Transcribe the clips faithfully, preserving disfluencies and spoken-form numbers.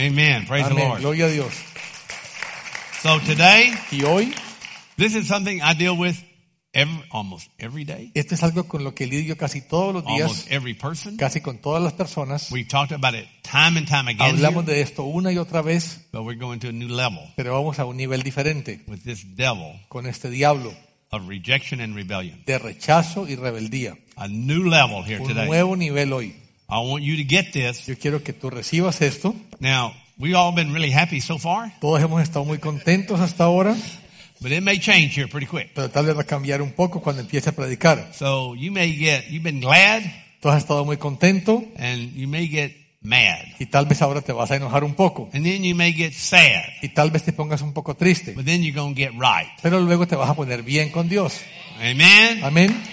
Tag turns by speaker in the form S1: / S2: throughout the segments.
S1: Amen. Praise
S2: Amén.
S1: the Lord.
S2: Gloria a Dios.
S1: So today,
S2: Y hoy,
S1: this is something I deal with every, almost every day,
S2: este es algo con lo que lidio casi todos los días,
S1: almost every person.
S2: casi con todas las personas.
S1: We've talked about it time and time again
S2: Hablamos
S1: here,
S2: de esto una y otra vez,
S1: but we're going to a new level
S2: pero vamos a un nivel diferente
S1: with this devil
S2: con este diablo
S1: of rejection and rebellion.
S2: de rechazo y rebeldía.
S1: A new level here
S2: Un
S1: today.
S2: nuevo nivel hoy.
S1: I want you to get this.
S2: Yo quiero que tú recibas esto.
S1: Now, we've all been really happy so far,
S2: Todos hemos estado muy contentos hasta ahora,
S1: but it may change here pretty quick.
S2: pero tal vez va a cambiar un poco cuando empiece a predicar.
S1: So you may get, you've been glad,
S2: Tú has estado muy contento
S1: and you may get mad.
S2: y tal vez ahora te vas a enojar un poco.
S1: And then you may get sad,
S2: Y tal vez te pongas un poco triste.
S1: but then you're going to get right.
S2: Pero luego te vas a poner bien con Dios.
S1: Amen?
S2: Amén.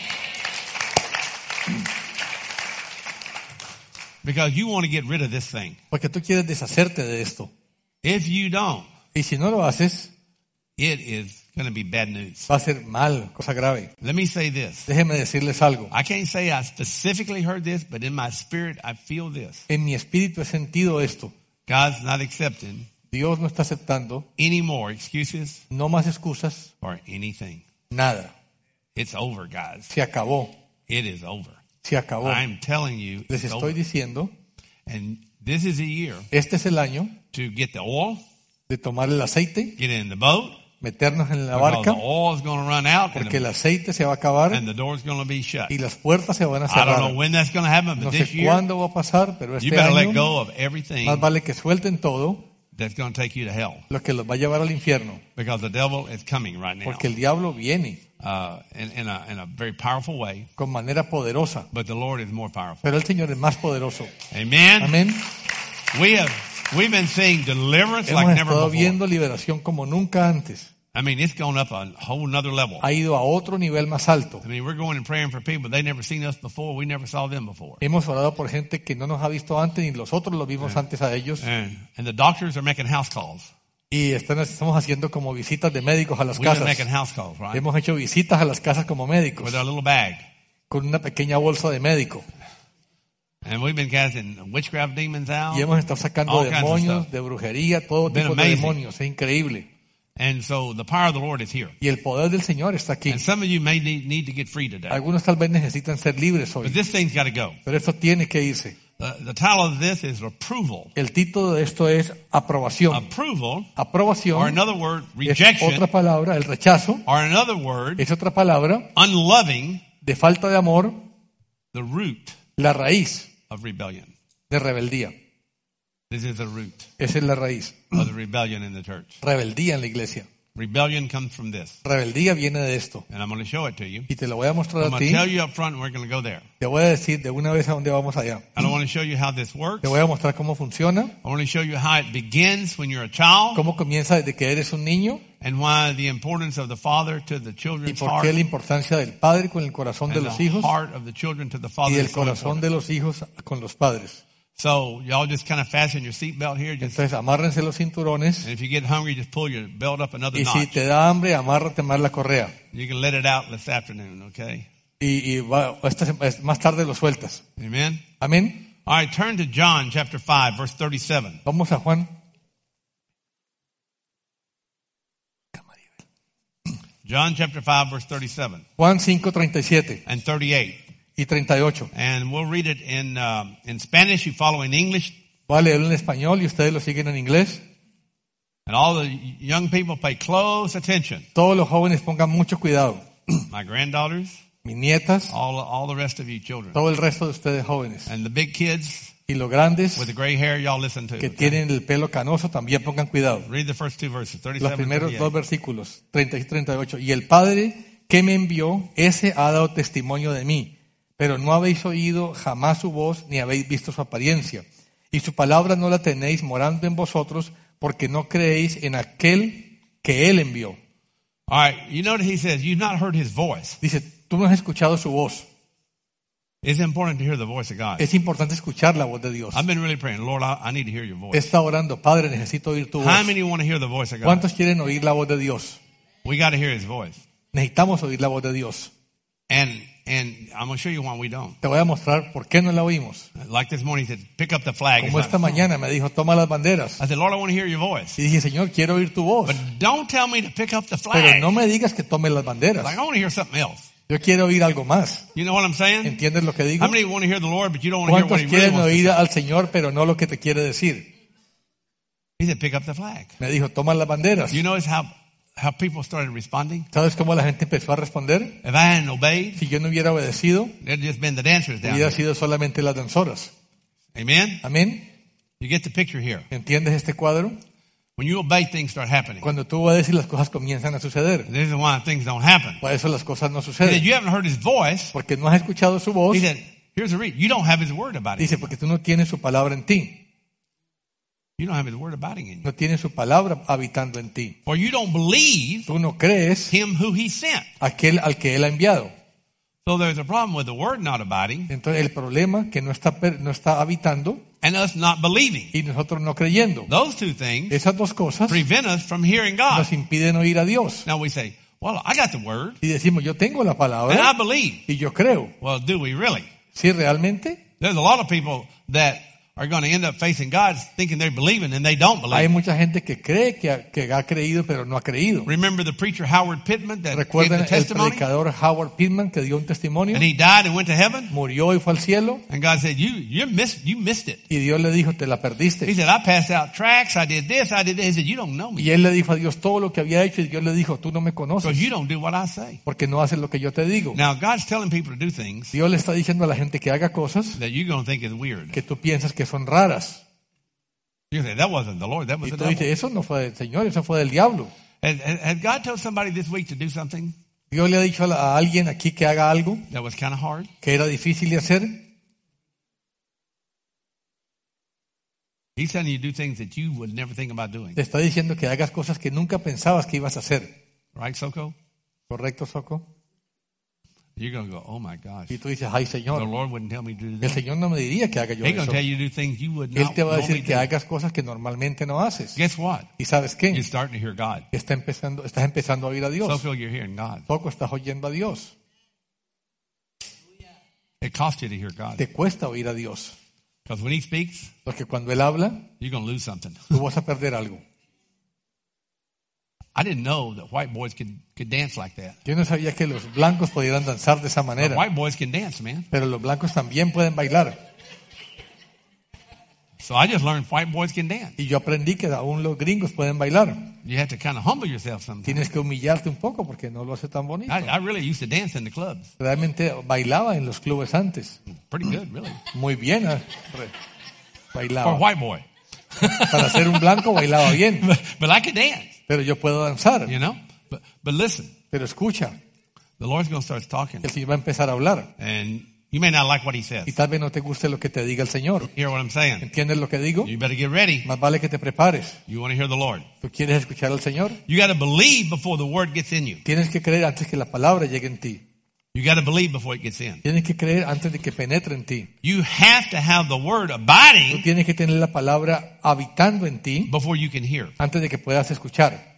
S1: Because you want to get rid of this thing.
S2: Porque tú quieres deshacerte de esto.
S1: If you don't,
S2: Y si no lo haces,
S1: it is going to be bad news.
S2: va a ser mal, cosa grave.
S1: Let me say this.
S2: Déjeme decirles algo.
S1: I can't say I specifically heard this, but in my spirit, I feel this.
S2: En mi espíritu he sentido esto.
S1: God's not accepting
S2: Dios no está aceptando,
S1: any more excuses
S2: no más excusas,
S1: or anything.
S2: nada.
S1: It's over, guys.
S2: Se acabó.
S1: It is over.
S2: Se acabó.
S1: I'm telling you,
S2: Les
S1: it's
S2: estoy
S1: over.
S2: diciendo,
S1: And this is a year
S2: este es el año
S1: to get the oil,
S2: de tomar el aceite,
S1: get in the boat,
S2: meternos en la
S1: because
S2: barca,
S1: the oil is going to run out and
S2: porque el
S1: the,
S2: aceite se va a acabar
S1: and the door's going to be shut.
S2: y las puertas se van a
S1: I don't know
S2: cerrar.
S1: when that's going to happen,
S2: No
S1: but this
S2: sé
S1: year,
S2: cuándo va a pasar, pero
S1: you
S2: este
S1: better let
S2: año
S1: go of everything
S2: más vale que suelten todo
S1: that's going to take you to hell,
S2: lo que los va a llevar al infierno,
S1: because the devil is coming right now
S2: porque el diablo viene
S1: uh, in, in, a, in a very powerful way,
S2: con manera poderosa,
S1: but the Lord is more powerful.
S2: pero el Señor es más poderoso.
S1: Amen.
S2: Amén.
S1: We have we've been seeing deliverance
S2: Hemos
S1: like never
S2: estado
S1: before.
S2: viendo liberación como nunca antes.
S1: I mean, it's gone up a whole nother level.
S2: Ha ido a otro nivel más alto.
S1: I mean, we're going and praying for people. They never seen us before. We never saw them before.
S2: Hemos orado por gente que no nos ha visto antes ni nosotros los vimos antes a ellos.
S1: And, and the doctors are making house calls.
S2: Y están, estamos haciendo como visitas de médicos a las
S1: We've been
S2: casas.
S1: making house calls, right?
S2: Hemos hecho visitas a las casas como médicos
S1: With our little bag.
S2: con una pequeña bolsa de médico.
S1: And we've been casting witchcraft demons out.
S2: Y hemos estado sacando
S1: All kinds of
S2: demonios,
S1: stuff.
S2: de brujería, todo
S1: Been
S2: tipo de
S1: amazing.
S2: demonios. Es increíble.
S1: And so the power of the Lord is here.
S2: Y el poder del Señor está aquí.
S1: And some of you may need, need to get free today.
S2: Algunos tal vez necesitan ser libres
S1: But
S2: hoy.
S1: this thing's got to go.
S2: Pero esto tiene que irse.
S1: The, the title of this is approval.
S2: El título de esto es aprobación.
S1: Approval, or
S2: Aprobación
S1: another word,
S2: es
S1: rejection,
S2: otra palabra, el rechazo
S1: or another word,
S2: es otra palabra
S1: unloving,
S2: de falta de amor,
S1: the root
S2: la raíz
S1: of rebellion.
S2: de rebeldía.
S1: This is the root
S2: Esa es la raíz.
S1: of the rebellion in the church.
S2: Rebeldía en la iglesia.
S1: Rebellion comes from this.
S2: Rebeldía viene de esto.
S1: And I'm going to show it to you.
S2: Y te lo voy a mostrar
S1: I'm
S2: a
S1: going
S2: ti.
S1: to tell you up front, and we're going to go there.
S2: Te voy a decir de una vez a dónde vamos allá.
S1: And I want to show you how this works.
S2: Te voy a mostrar cómo funciona,
S1: I want to show you how it begins when you're a child,
S2: cómo comienza desde que eres un niño
S1: and why the importance of the father to the
S2: y
S1: children's
S2: por
S1: heart,
S2: qué la importancia del padre con el corazón de
S1: and
S2: los
S1: the
S2: hijos
S1: heart of the children to the
S2: y
S1: father.
S2: del
S1: is so
S2: corazón
S1: important.
S2: de los hijos con los padres.
S1: So y'all just kind of fasten your seatbelt here. Just,
S2: Entonces amárrense los cinturones
S1: and if you get hungry, just pull your belt up another
S2: y si
S1: notch.
S2: te da hambre, amárrate más la correa.
S1: You can let it out this afternoon, okay?
S2: Y, y va, esta se- más tarde lo sueltas.
S1: Amen?
S2: Amén.
S1: All right, turn to John chapter five, verse thirty-seven.
S2: Vamos a Juan.
S1: John chapter five, verse thirty-seven
S2: Juan cinco, treinta y siete
S1: and thirty-eight.
S2: y treinta y ocho.
S1: And we'll read it in, um, in Spanish. You follow in English.
S2: Voy a leerlo en español y ustedes lo siguen en inglés.
S1: And all the young people pay close attention.
S2: Todos los jóvenes pongan mucho cuidado.
S1: My granddaughters,
S2: Mis nietas,
S1: all, all the rest of you children.
S2: todo el resto de ustedes jóvenes.
S1: And the big kids
S2: Y los grandes
S1: with the gray hair, y'all listen to.
S2: que
S1: okay?
S2: tienen el pelo canoso también pongan cuidado.
S1: Read the first two verses,
S2: Los
S1: thirty-seven and
S2: primeros dos
S1: thirty-eight.
S2: versículos, treinta y treinta y ocho. Y el Padre que me envió, ese ha dado testimonio de mí. Pero no habéis oído jamás su voz, ni habéis visto su apariencia. Y su palabra no la tenéis morando en vosotros, porque no creéis en aquel que él envió.
S1: All right, you notice he says, you've not heard his voice.
S2: Dice, tú no has escuchado su voz.
S1: It's important to hear the voice of God.
S2: Es importante escuchar la voz de Dios.
S1: I've been really praying, Lord, I, I need to hear your voice.
S2: Está orando, Padre, necesito oír tu voz.
S1: How many want to hear the voice of God?
S2: ¿Cuántos quieren oír la voz de Dios?
S1: We got to hear his voice.
S2: Necesitamos oír la voz de Dios.
S1: And And I'm going to show you why we don't.
S2: Te voy a mostrar por qué no la oímos.
S1: Like this morning, he said, pick up the flag.
S2: Como esta mañana me dijo, toma las banderas.
S1: I said, Lord, I want to hear your voice.
S2: Y dije, Señor, quiero oír tu voz.
S1: But don't tell me to pick up the
S2: Pero
S1: flag.
S2: no me digas que tome las banderas.
S1: Like, I want to hear something else.
S2: Yo quiero oír algo más.
S1: You know what I'm saying?
S2: ¿Entiendes lo que digo?
S1: How many want to hear the Lord, but you don't want to hear what
S2: ¿Cuántos
S1: he really
S2: quieren
S1: wants to
S2: oír
S1: say?
S2: al Señor, pero no lo que te quiere decir?
S1: He said, pick up the flag.
S2: Me dijo, toma las banderas.
S1: You notice how, how people started responding?
S2: ¿Sabes cómo la gente empezó a responder?
S1: If I hadn't obeyed,
S2: Si yo no hubiera obedecido,
S1: there'd just been the dancers down
S2: hubiera
S1: there.
S2: sido solamente las danzoras.
S1: Amen?
S2: Amén.
S1: You get the picture here.
S2: ¿Entiendes este cuadro?
S1: When you obey, things start happening.
S2: Cuando tú obedeces, las cosas comienzan a suceder.
S1: This is why things don't happen.
S2: Por eso las cosas no
S1: He said,
S2: suceden.
S1: you haven't heard his voice.
S2: Porque no has escuchado su voz.
S1: He said, here's the reason. You don't have his word abiding.
S2: Dice, porque tú no tienes su palabra en ti.
S1: You don't have his word abiding in you.
S2: No tienes su palabra habitando en ti.
S1: For you don't believe
S2: Tú no crees
S1: him who he sent.
S2: aquel al que él ha enviado.
S1: So there's a problem with the word not abiding
S2: Entonces el problema que no está, per- no está habitando
S1: and us not believing.
S2: y nosotros no creyendo.
S1: Those two things
S2: Esas dos cosas
S1: prevent us from hearing God.
S2: nos impiden oír a Dios.
S1: Now we say, well, I got the word
S2: Y decimos, yo tengo la
S1: and I
S2: palabra
S1: believe.
S2: y yo creo.
S1: Well, do we really?
S2: ¿Sí realmente?
S1: There's a lot of people that are going to end up facing God thinking they're believing and they don't
S2: Hay
S1: believe.
S2: mucha gente que cree que ha, que ha creído pero no ha creído.
S1: Remember the preacher Howard Pittman that gave
S2: ¿Recuerdan
S1: the
S2: el
S1: testimony?
S2: predicador Howard Pittman que dio un testimonio?
S1: And he died and went to heaven.
S2: Murió y fue al cielo
S1: And God said, you, you missed, you missed it.
S2: y Dios le dijo, te la
S1: He
S2: perdiste.
S1: said, I passed out tracts. I did this. I did that. He said, you don't know me
S2: Y él le dijo a Dios todo lo que había hecho y Dios le dijo, tú no me
S1: because
S2: conoces
S1: you don't do what I say.
S2: porque no haces lo que yo te digo.
S1: Now, God's telling people to do things
S2: Dios le está diciendo a la gente que haga cosas
S1: that you're going to think is weird.
S2: que tú piensas que son raras.
S1: You say, that wasn't the Lord. That was
S2: Y
S1: the
S2: tú
S1: devil.
S2: dices, eso no fue del Señor, eso fue del diablo.
S1: Has, has has God told somebody this week to do something
S2: Dios le ha dicho a, la- a alguien aquí que haga algo
S1: that was kind of hard?
S2: que era difícil de hacer.
S1: He's telling you to do things that you would never think about doing.
S2: Te está diciendo que hagas cosas que nunca pensabas que ibas a hacer.
S1: Right, Soko?
S2: ¿Correcto, Soco?
S1: You're going to go, oh my gosh.
S2: Y tú dices, ay,
S1: The
S2: Señor,
S1: Lord wouldn't tell me to do
S2: el
S1: that.
S2: Señor no me diría que haga yo
S1: He's going
S2: eso.
S1: to tell you to do things you would
S2: Él
S1: not
S2: te va a normally
S1: decir
S2: decir que hagas cosas que normalmente no haces.
S1: Guess what?
S2: ¿Y sabes qué?
S1: You're starting to hear God.
S2: Está empezando, estás empezando a oír a Dios.
S1: Soko, you're hearing God.
S2: Poco estás oyendo a Dios.
S1: It costs you to hear God.
S2: Te cuesta oír a Dios.
S1: Because when he speaks,
S2: Porque cuando Él habla,
S1: you're going to lose something.
S2: tú vas a perder algo.
S1: I didn't know that white boys could, could dance like that.
S2: Yo no sabía que los blancos pudieran danzar de esa
S1: But
S2: manera.
S1: white boys can dance, man.
S2: Pero los blancos también pueden bailar.
S1: So I just learned white boys can dance.
S2: Y yo aprendí que aún los gringos pueden bailar.
S1: You have to kind of humble yourself sometimes.
S2: Tienes que humillarte un poco porque no lo hace tan bonito.
S1: I, I really used to dance in the clubs.
S2: Realmente bailaba en los clubes antes.
S1: Pretty good, really.
S2: Muy bien. ¿eh? Re-
S1: For a
S2: Bailaba.
S1: white boy.
S2: Para ser un blanco bailaba bien.
S1: But, but I could dance,
S2: Pero yo puedo danzar.
S1: you know. But, but listen,
S2: Pero escucha,
S1: the Lord's going to start talking.
S2: el Señor va a empezar a hablar.
S1: And you may not like what he says.
S2: Y tal vez no te guste lo que te diga el Señor.
S1: Hear what I'm saying?
S2: ¿Entiendes lo que digo?
S1: You better get ready.
S2: Más vale que te prepares.
S1: You want to hear the Lord.
S2: ¿Tú quieres escuchar al Señor?
S1: You got to believe before the word gets in you.
S2: Tienes que creer antes que la palabra llegue en ti.
S1: You got to believe before it gets in.
S2: Tienes que creer antes de que penetre en ti.
S1: You have to have the word
S2: Tú
S1: abiding
S2: tienes que tener la palabra habitando en ti
S1: before you can hear.
S2: antes de que puedas escuchar.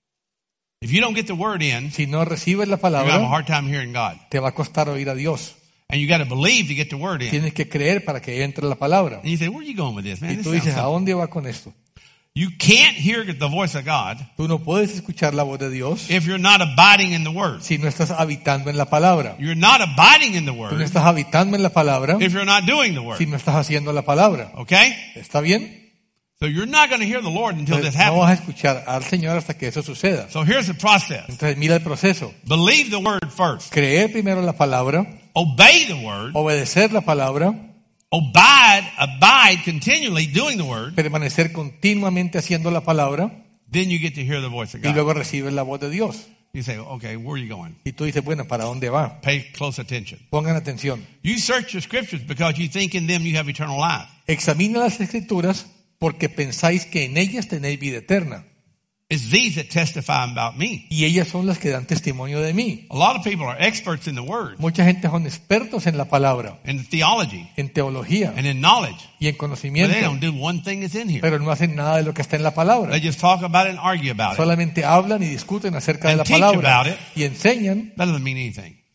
S1: If you don't get the word in,
S2: Si no recibes la
S1: you're going to have a
S2: palabra,
S1: hard time hearing God.
S2: te va a costar oír a Dios.
S1: And you got to believe to get the word in.
S2: Tienes que creer para que entre la palabra.
S1: And you say, where are you going with this, man?
S2: Y
S1: This
S2: tú
S1: sounds
S2: dices, ¿a
S1: something.
S2: dónde va con esto?
S1: You can't hear the voice of God
S2: Tú no puedes escuchar la voz de Dios
S1: if you're not abiding in the word.
S2: si no estás habitando en la palabra.
S1: You're not abiding in the
S2: Tú no
S1: word
S2: estás habitando en la palabra
S1: if you're not doing the
S2: si
S1: word.
S2: no estás haciendo la palabra.
S1: Okay?
S2: ¿Está bien?
S1: So you're not going to hear the Lord until this
S2: Entonces, no vas
S1: happens.
S2: a escuchar al Señor hasta que eso suceda.
S1: So here's the process.
S2: Entonces mira el proceso.
S1: Believe the word first.
S2: Creer primero la palabra,
S1: Obey the word.
S2: obedecer la palabra,
S1: Abide, abide continually doing the word.
S2: permanecer continuamente haciendo la palabra
S1: Then you get to hear the voice of
S2: y
S1: God.
S2: luego recibes la voz de Dios.
S1: You say, okay, where are you going?
S2: Y tú dices, bueno, ¿para dónde va?
S1: Pay close attention.
S2: Pongan atención.
S1: You search the scriptures because you think in them you have eternal life.
S2: Examina las escrituras porque pensáis que en ellas tenéis vida eterna.
S1: It's these that testify about me.
S2: Y ellas son las que dan testimonio de mí.
S1: A lot of people are experts in the word,
S2: Mucha gente son expertos en la palabra,
S1: in theology,
S2: en teología
S1: and in knowledge.
S2: y en
S1: But they
S2: conocimiento,
S1: don't do one thing that's in here.
S2: pero no hacen nada de lo que está en la palabra.
S1: They just talk about it and argue about it.
S2: Solamente hablan y discuten acerca de
S1: And
S2: la
S1: teach
S2: palabra
S1: about it.
S2: y enseñan,
S1: That doesn't mean anything.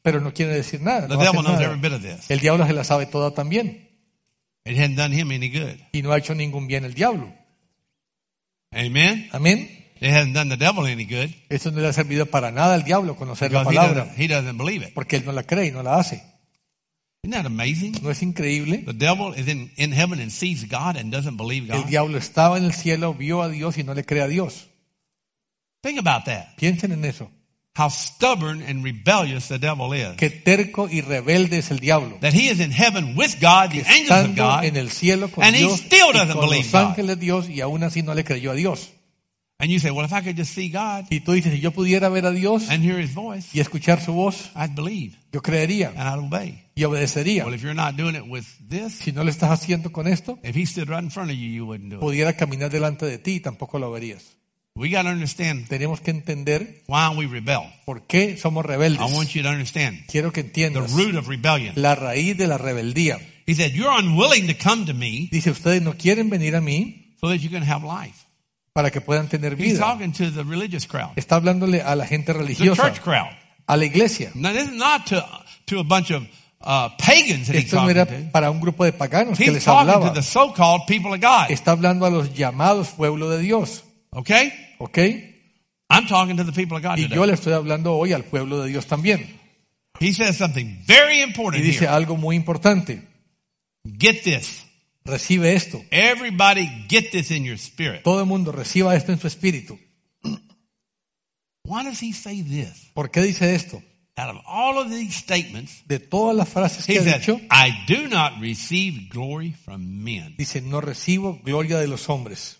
S2: Pero no quiere decir nada.
S1: The
S2: No hace
S1: devil knows
S2: nada.
S1: every bit of this.
S2: El diablo se la sabe toda también.
S1: It hadn't done him any good.
S2: Y no ha hecho ningún bien el diablo.
S1: Amen?
S2: Amén.
S1: It hasn't done the devil any good
S2: Eso no le ha servido para nada al diablo conocer la
S1: because he
S2: palabra.
S1: doesn't, he doesn't believe it.
S2: Porque él no la cree y no la hace.
S1: Isn't that amazing?
S2: ¿No es increíble?
S1: The devil is in, in heaven and sees God and doesn't believe
S2: El
S1: God.
S2: diablo estaba en el cielo, vio a Dios y no le cree a Dios.
S1: Think about that.
S2: Piensen en eso.
S1: How stubborn and rebellious the devil is.
S2: Qué terco y rebelde es el diablo.
S1: That he is in heaven with God, the angels of
S2: Estando
S1: God,
S2: en el cielo con
S1: and he
S2: Dios
S1: still
S2: y
S1: doesn't
S2: con
S1: believe
S2: los
S1: God.
S2: ángeles de Dios y aún así no le creyó a Dios.
S1: And you say, well, if I could just see God
S2: Y tú dices, si yo pudiera ver a Dios
S1: and hear his voice,
S2: y escuchar su voz,
S1: I'd believe
S2: yo creería
S1: and I'd obey.
S2: y obedecería.
S1: Well, if you're not doing it with this,
S2: Si no lo estás haciendo con esto,
S1: if he stood right in front of you, you wouldn't do it.
S2: pudiera caminar delante de ti y tampoco lo verías.
S1: We got to understand
S2: Tenemos que entender
S1: why we rebel.
S2: por qué somos rebeldes.
S1: I want you to understand
S2: Quiero que
S1: the
S2: entiendas
S1: root of rebellion.
S2: la raíz de la rebeldía.
S1: He said, you're unwilling to come to me
S2: Dice, ustedes no quieren venir a mí
S1: so that you can have life.
S2: para que puedan tener
S1: He's
S2: vida.
S1: talking to the religious crowd,
S2: Está hablándole a la gente
S1: the
S2: religiosa,
S1: church crowd.
S2: a la iglesia.
S1: Now, this is not to, to a bunch of uh, pagans that he's
S2: Esto no
S1: talking
S2: era
S1: to.
S2: para un grupo de paganos que
S1: He's
S2: les
S1: talking
S2: hablaba.
S1: to the so-called people of God.
S2: Está hablando a los llamados pueblo de Dios.
S1: Okay?
S2: ¿Ok?
S1: I'm talking to the people of God
S2: Y
S1: today.
S2: yo le estoy hablando hoy al pueblo de Dios también.
S1: He says something very
S2: Y
S1: important
S2: dice
S1: here.
S2: algo muy importante.
S1: Get this.
S2: Recibe esto.
S1: Everybody get this in your spirit.
S2: Todo el mundo reciba esto en su espíritu.
S1: Why does he say this?
S2: ¿Por qué dice esto?
S1: Out of all of these statements,
S2: De todas las frases que
S1: he
S2: ha
S1: said,
S2: dicho,
S1: I do not receive glory from men.
S2: dice, no recibo gloria de los hombres.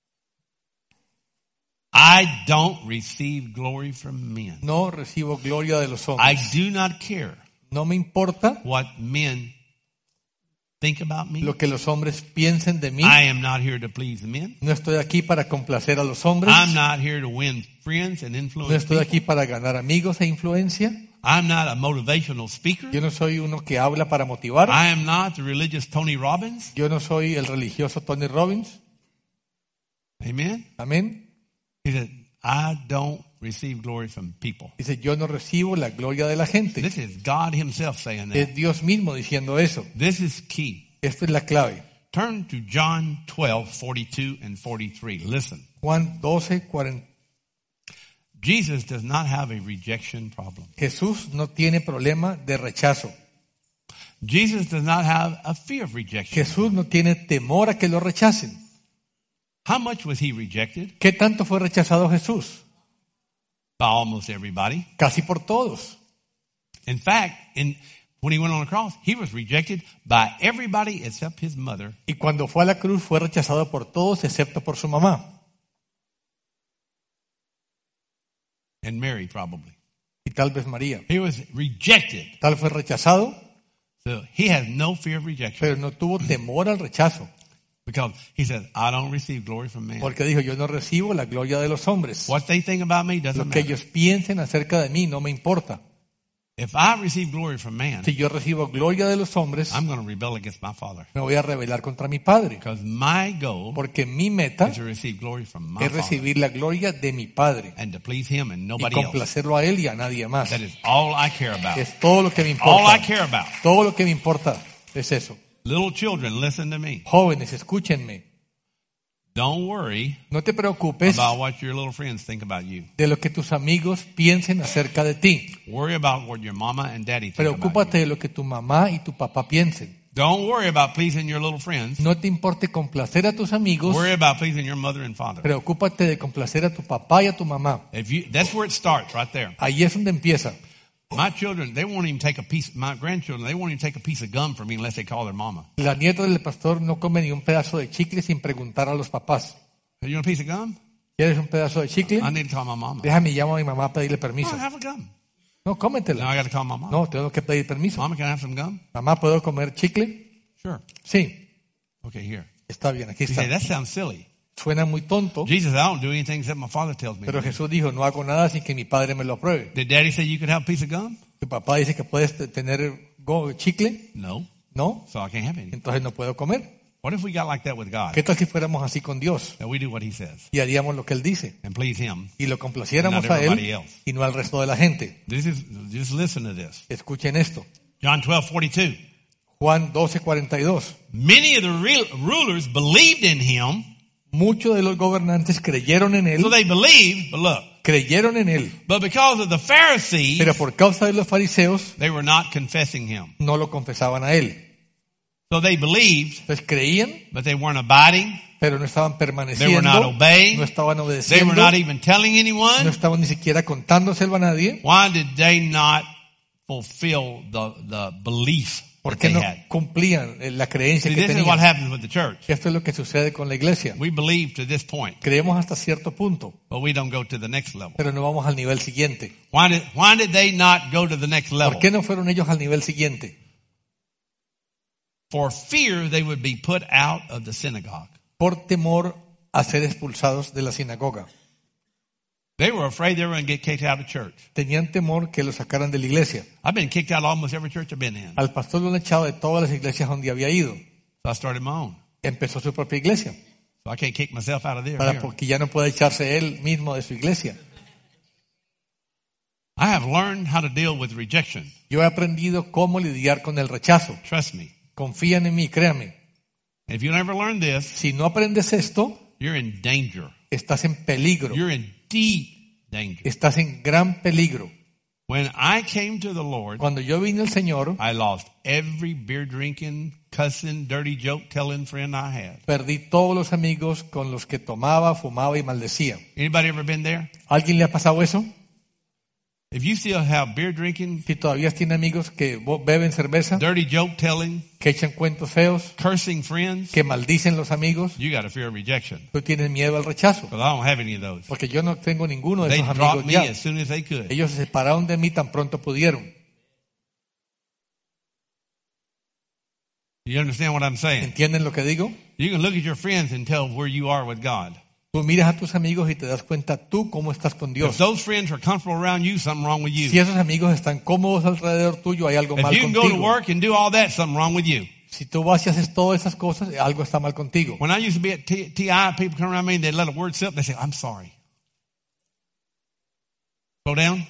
S1: I don't receive glory from men.
S2: No recibo gloria de los
S1: I
S2: hombres.
S1: do not care
S2: No me importa
S1: what men think about me.
S2: lo que los hombres piensen de mí.
S1: I am not here to please men.
S2: No estoy aquí para complacer a los hombres.
S1: I'm not here to win friends and
S2: No
S1: influence
S2: estoy
S1: people.
S2: aquí para ganar amigos e influencia.
S1: I'm not a motivational speaker.
S2: Yo no soy uno que habla para motivar.
S1: I am not the religious Tony Robbins.
S2: Yo no soy el religioso Tony Robbins.
S1: Amen.
S2: Amén.
S1: He said, I don't receive glory from people.
S2: Dice, yo no recibo la gloria de la gente.
S1: This is God himself saying that.
S2: Es Dios mismo diciendo eso.
S1: This is key.
S2: Esto es la clave.
S1: Turn to John twelve, forty-two and forty-three. Listen.
S2: Juan doce, cuarenta.
S1: Jesus does not have a rejection problem.
S2: Jesús no tiene problema de rechazo.
S1: Jesus does not have a fear of rejection.
S2: Jesús no tiene temor a que lo rechacen.
S1: How much was he rejected?
S2: ¿Qué tanto fue rechazado Jesús?
S1: By almost everybody.
S2: Casi por todos.
S1: In fact, in, when he went on the cross, he was rejected by everybody except his mother.
S2: Y cuando fue a la cruz fue rechazado por todos excepto por su mamá.
S1: And Mary, probably.
S2: Y tal vez María.
S1: He was rejected.
S2: Tal fue rechazado,
S1: So he has no fear of rejection.
S2: pero no tuvo temor al rechazo.
S1: Because he says, I don't receive glory from man.
S2: Porque dijo, yo no recibo la gloria de los hombres.
S1: What they think about me
S2: Lo
S1: doesn't
S2: que
S1: matter.
S2: ellos piensen acerca de mí no me importa.
S1: If I receive glory from man,
S2: Si yo recibo gloria de los hombres,
S1: I'm going to rebel against my Father.
S2: me voy a rebelar contra mi Padre.
S1: Because my goal
S2: Porque mi meta
S1: is to receive glory from my
S2: es
S1: Father
S2: recibir la gloria de mi Padre
S1: and to please Him and
S2: y
S1: nobody else.
S2: complacerlo a Él y a nadie más.
S1: That is all I care about.
S2: Es todo lo que me
S1: All I
S2: importa.
S1: care about.
S2: Todo lo que me importa es eso.
S1: Little children, listen to me.
S2: Jóvenes, escúchenme.
S1: Don't worry
S2: No te preocupes
S1: about what your little friends think about you.
S2: de lo que tus amigos piensen acerca de ti.
S1: Worry about what your mama and daddy think about
S2: Preocúpate de lo que tu mamá y tu papá piensen.
S1: you. Don't worry about pleasing your little friends.
S2: No te importe complacer a tus amigos.
S1: Worry about pleasing your mother and father.
S2: Preocúpate de complacer a tu papá y a tu mamá.
S1: If you, that's where it starts, right there.
S2: Ahí es donde empieza.
S1: My children, they won't even take a piece. My grandchildren, they won't even take a piece of gum from me unless they call their mama.
S2: La nieta del pastor no come ni un pedazo de chicle sin preguntar a los papás.
S1: You want a piece of gum?
S2: ¿Quieres un pedazo de chicle?
S1: I need to call my mama.
S2: Déjame llamo a mi mamá a pedirle
S1: No,
S2: permiso.
S1: have a gum.
S2: No,
S1: Now
S2: cómetela.
S1: I got to call my mom.
S2: No, tengo que pedir permiso.
S1: Mama, can I have some gum?
S2: Mamá, ¿puedo comer chicle?
S1: Sure.
S2: Sí.
S1: Okay, here.
S2: Está bien, aquí
S1: You say,
S2: está.
S1: that sounds silly.
S2: Suena muy tonto,
S1: Jesus, I don't do anything except my father tells me.
S2: pero Jesús dijo, no hago nada sin que mi padre me lo apruebe.
S1: Did daddy say you could have a piece of gum?
S2: Tu papá dice que puedes te- tener go- chicle,
S1: No.
S2: ¿no?
S1: So I can't have any.
S2: Entonces no puedo comer.
S1: What if we got like that with God?
S2: ¿Qué tal si fuéramos así con Dios
S1: That we do what He says
S2: y haríamos lo que Él dice
S1: and please Him.
S2: y lo complaciéramos
S1: Not
S2: a
S1: everybody
S2: Él
S1: else.
S2: y no al resto de la gente?
S1: This is just listen to this.
S2: Escuchen esto.
S1: John twelve forty-two.
S2: Juan doce cuarenta y dos.
S1: Many of the real rulers believed in Him.
S2: Muchos de los gobernantes creyeron en Él,
S1: So they believed, but look,
S2: creyeron en Él,
S1: but because of the Pharisees,
S2: pero por causa de los fariseos
S1: they were not confessing Him.
S2: no lo confesaban a Él.
S1: So they believed,
S2: Entonces creían,
S1: but they weren't abiding.
S2: pero no estaban
S1: They were
S2: permaneciendo,
S1: not obeying.
S2: no estaban
S1: They
S2: obedeciendo,
S1: were not even telling
S2: no
S1: anyone.
S2: estaban ni siquiera contándoselo a nadie.
S1: Why did they not fulfill the, the belief
S2: ¿Por
S1: that
S2: qué
S1: they
S2: no
S1: had?
S2: cumplían eh, la creencia
S1: See,
S2: que
S1: this is what
S2: tenían?
S1: happens with the church.
S2: Esto es lo que sucede con la iglesia.
S1: We believe to this point,
S2: Creemos hasta cierto punto,
S1: but we don't go to the next level.
S2: pero no vamos al nivel siguiente.
S1: Why did, why did they not go to the next level?
S2: ¿Por qué no fueron ellos al nivel siguiente?
S1: For fear they would be put out of the synagogue.
S2: Por temor a ser expulsados de la sinagoga.
S1: They were afraid they were going to get kicked out of church.
S2: Tenían temor que los sacaran de la iglesia.
S1: I've been kicked out of almost every church I've been in.
S2: Al pastor lo han echado de todas las iglesias donde había ido.
S1: So I started my own.
S2: Empezó su propia iglesia,
S1: So I can't kick myself out of there.
S2: para
S1: here.
S2: porque ya no puede echarse él mismo de su iglesia.
S1: I have learned how to deal with rejection.
S2: Yo he aprendido cómo lidiar con el rechazo.
S1: Trust me.
S2: Confían en mí, créanme.
S1: If you never learn this,
S2: Si no aprendes esto,
S1: you're in danger.
S2: estás en peligro.
S1: You're in deep danger.
S2: Estás en gran peligro.
S1: When I came to the Lord,
S2: Cuando yo vine al Señor,
S1: I lost every beer drinking, cussing, dirty joke telling friend I had.
S2: perdí todos los amigos con los que tomaba, fumaba y maldecía.
S1: Anybody ever been there?
S2: ¿Alguien le ha pasado eso?
S1: If you still have beer drinking,
S2: Si todavía tiene amigos que bo- beben cerveza,
S1: dirty joke telling,
S2: que echan cuentos feos,
S1: cursing friends,
S2: que maldicen los amigos,
S1: you got a fear of rejection.
S2: tú tienes miedo al rechazo.
S1: Because I don't have any of those.
S2: Porque yo no tengo ninguno de
S1: They
S2: esos
S1: dropped
S2: amigos
S1: me
S2: ya.
S1: as soon as they could.
S2: Ellos se separaron de mí tan pronto pudieron.
S1: You understand what I'm saying?
S2: ¿Entienden lo que digo?
S1: You can look at your friends and tell where you are with God.
S2: Tú miras a tus amigos y te das cuenta tú cómo estás con
S1: If
S2: Dios.
S1: those friends are comfortable around you, something wrong with
S2: Si
S1: you.
S2: esos amigos están cómodos alrededor tuyo, hay algo
S1: If
S2: mal
S1: you can go to
S2: contigo.
S1: work and do all that, something wrong with you.
S2: Si tú vas y haces todas esas cosas, algo está mal contigo.
S1: When I used to be at T- TI, people come around me and they'd let a word slip. They say, I'm sorry. Go down.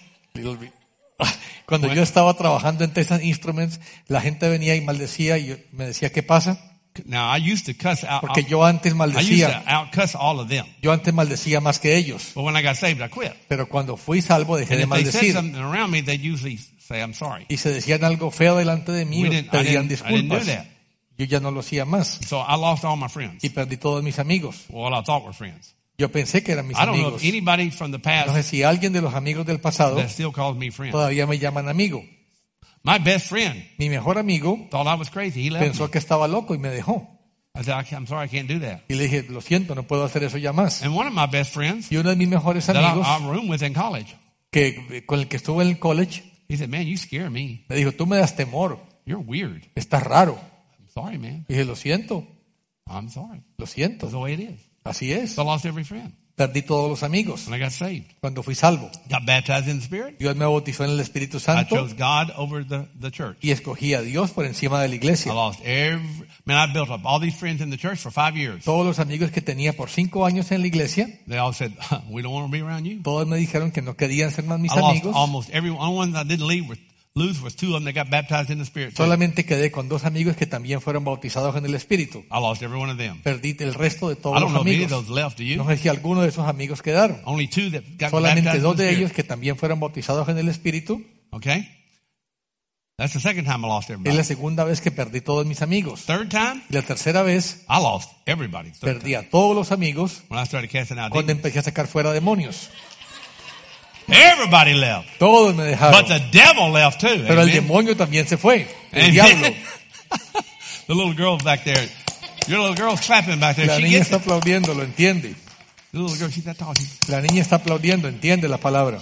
S2: Cuando
S1: Bueno.
S2: yo estaba trabajando en Texas Instruments, la gente venía y maldecía y yo- me decía, ¿qué pasa?
S1: Now, I used to cuss out.
S2: Porque yo antes
S1: I used
S2: maldecía.
S1: to out cuss all of them.
S2: Yo antes maldecía más que ellos.
S1: But when I got saved, I quit.
S2: Pero cuando fui salvo dejé
S1: And
S2: de
S1: if they said
S2: maldecir.
S1: something around me, they'd usually say, I'm sorry.
S2: Y se decían algo feo delante de mí,
S1: We
S2: o
S1: didn't- I
S2: pedían
S1: didn't- I didn't do
S2: disculpas.
S1: that.
S2: Yo ya no lo hacía más.
S1: So I lost all my friends.
S2: Y perdí todos mis amigos.
S1: Well, I thought were friends.
S2: Yo pensé que eran mis
S1: I don't know
S2: amigos.
S1: if anybody from the
S2: No sé
S1: past
S2: si alguien de los amigos del pasado
S1: that still calls me friend.
S2: todavía me llaman amigo.
S1: My best friend
S2: Mi mejor amigo
S1: thought I was crazy. He left me.
S2: pensó que estaba loco y me dejó.
S1: I said, I can't- I'm sorry, I can't do that.
S2: Y le dije, lo siento, no puedo hacer eso ya más.
S1: And one of my best friends
S2: Y uno de mis mejores
S1: that I,
S2: amigos,
S1: I roomed with in college,
S2: que con el que estuve en el college,
S1: he said, man, you scare me.
S2: me dijo, tú me das temor,
S1: You're weird.
S2: estás raro.
S1: I'm sorry, man.
S2: Y dije, lo siento,
S1: I'm sorry.
S2: lo
S1: That's
S2: siento.
S1: the way it is.
S2: Así es.
S1: So I lost every friend
S2: Perdí todos los amigos
S1: when I got saved.
S2: cuando fui salvo.
S1: Got baptized in the Spirit.
S2: Dios me bautizó en el Espíritu
S1: I
S2: Santo
S1: chose God over the, the church.
S2: y escogí a Dios por encima de la
S1: I
S2: iglesia.
S1: lost every, man, I built up all these friends in the church for five years.
S2: Todos los amigos que tenía por cinco años en la iglesia,
S1: They all said, we don't want to be around you.
S2: todos me dijeron que no querían ser más mis
S1: I lost
S2: amigos.
S1: almost every only one that I didn't leave was, lose was two of them that got baptized in the Spirit. too.
S2: Solamente quedé con dos amigos que también fueron bautizados en el Espíritu.
S1: I lost every one of them.
S2: Perdí el resto de
S1: I
S2: todos
S1: don't
S2: los
S1: know if any of
S2: amigos.
S1: those left. Do you?
S2: No sé si alguno de esos amigos quedaron.
S1: Only two that got
S2: Solamente
S1: baptized
S2: dos
S1: in the
S2: de
S1: Spirit.
S2: ellos que también fueron bautizados en el Espíritu.
S1: Okay? That's the second time I lost
S2: Es
S1: everybody.
S2: la segunda vez que perdí todos mis amigos.
S1: Third time,
S2: Y la tercera vez
S1: I lost everybody. Third
S2: perdí a todos los amigos
S1: time. When I started casting out
S2: cuando
S1: demons.
S2: empecé a sacar fuera demonios.
S1: Everybody left.
S2: Todos me dejaron.
S1: But the devil left too.
S2: Pero el
S1: Amen.
S2: demonio también se fue. El
S1: Amen.
S2: diablo.
S1: The little girl back there. Your little girl's clapping back there.
S2: La
S1: She
S2: niña
S1: gets
S2: está
S1: it.
S2: aplaudiendo, lo entiende.
S1: The little girl, she's that tall. She's,
S2: La niña está aplaudiendo, entiende la palabra.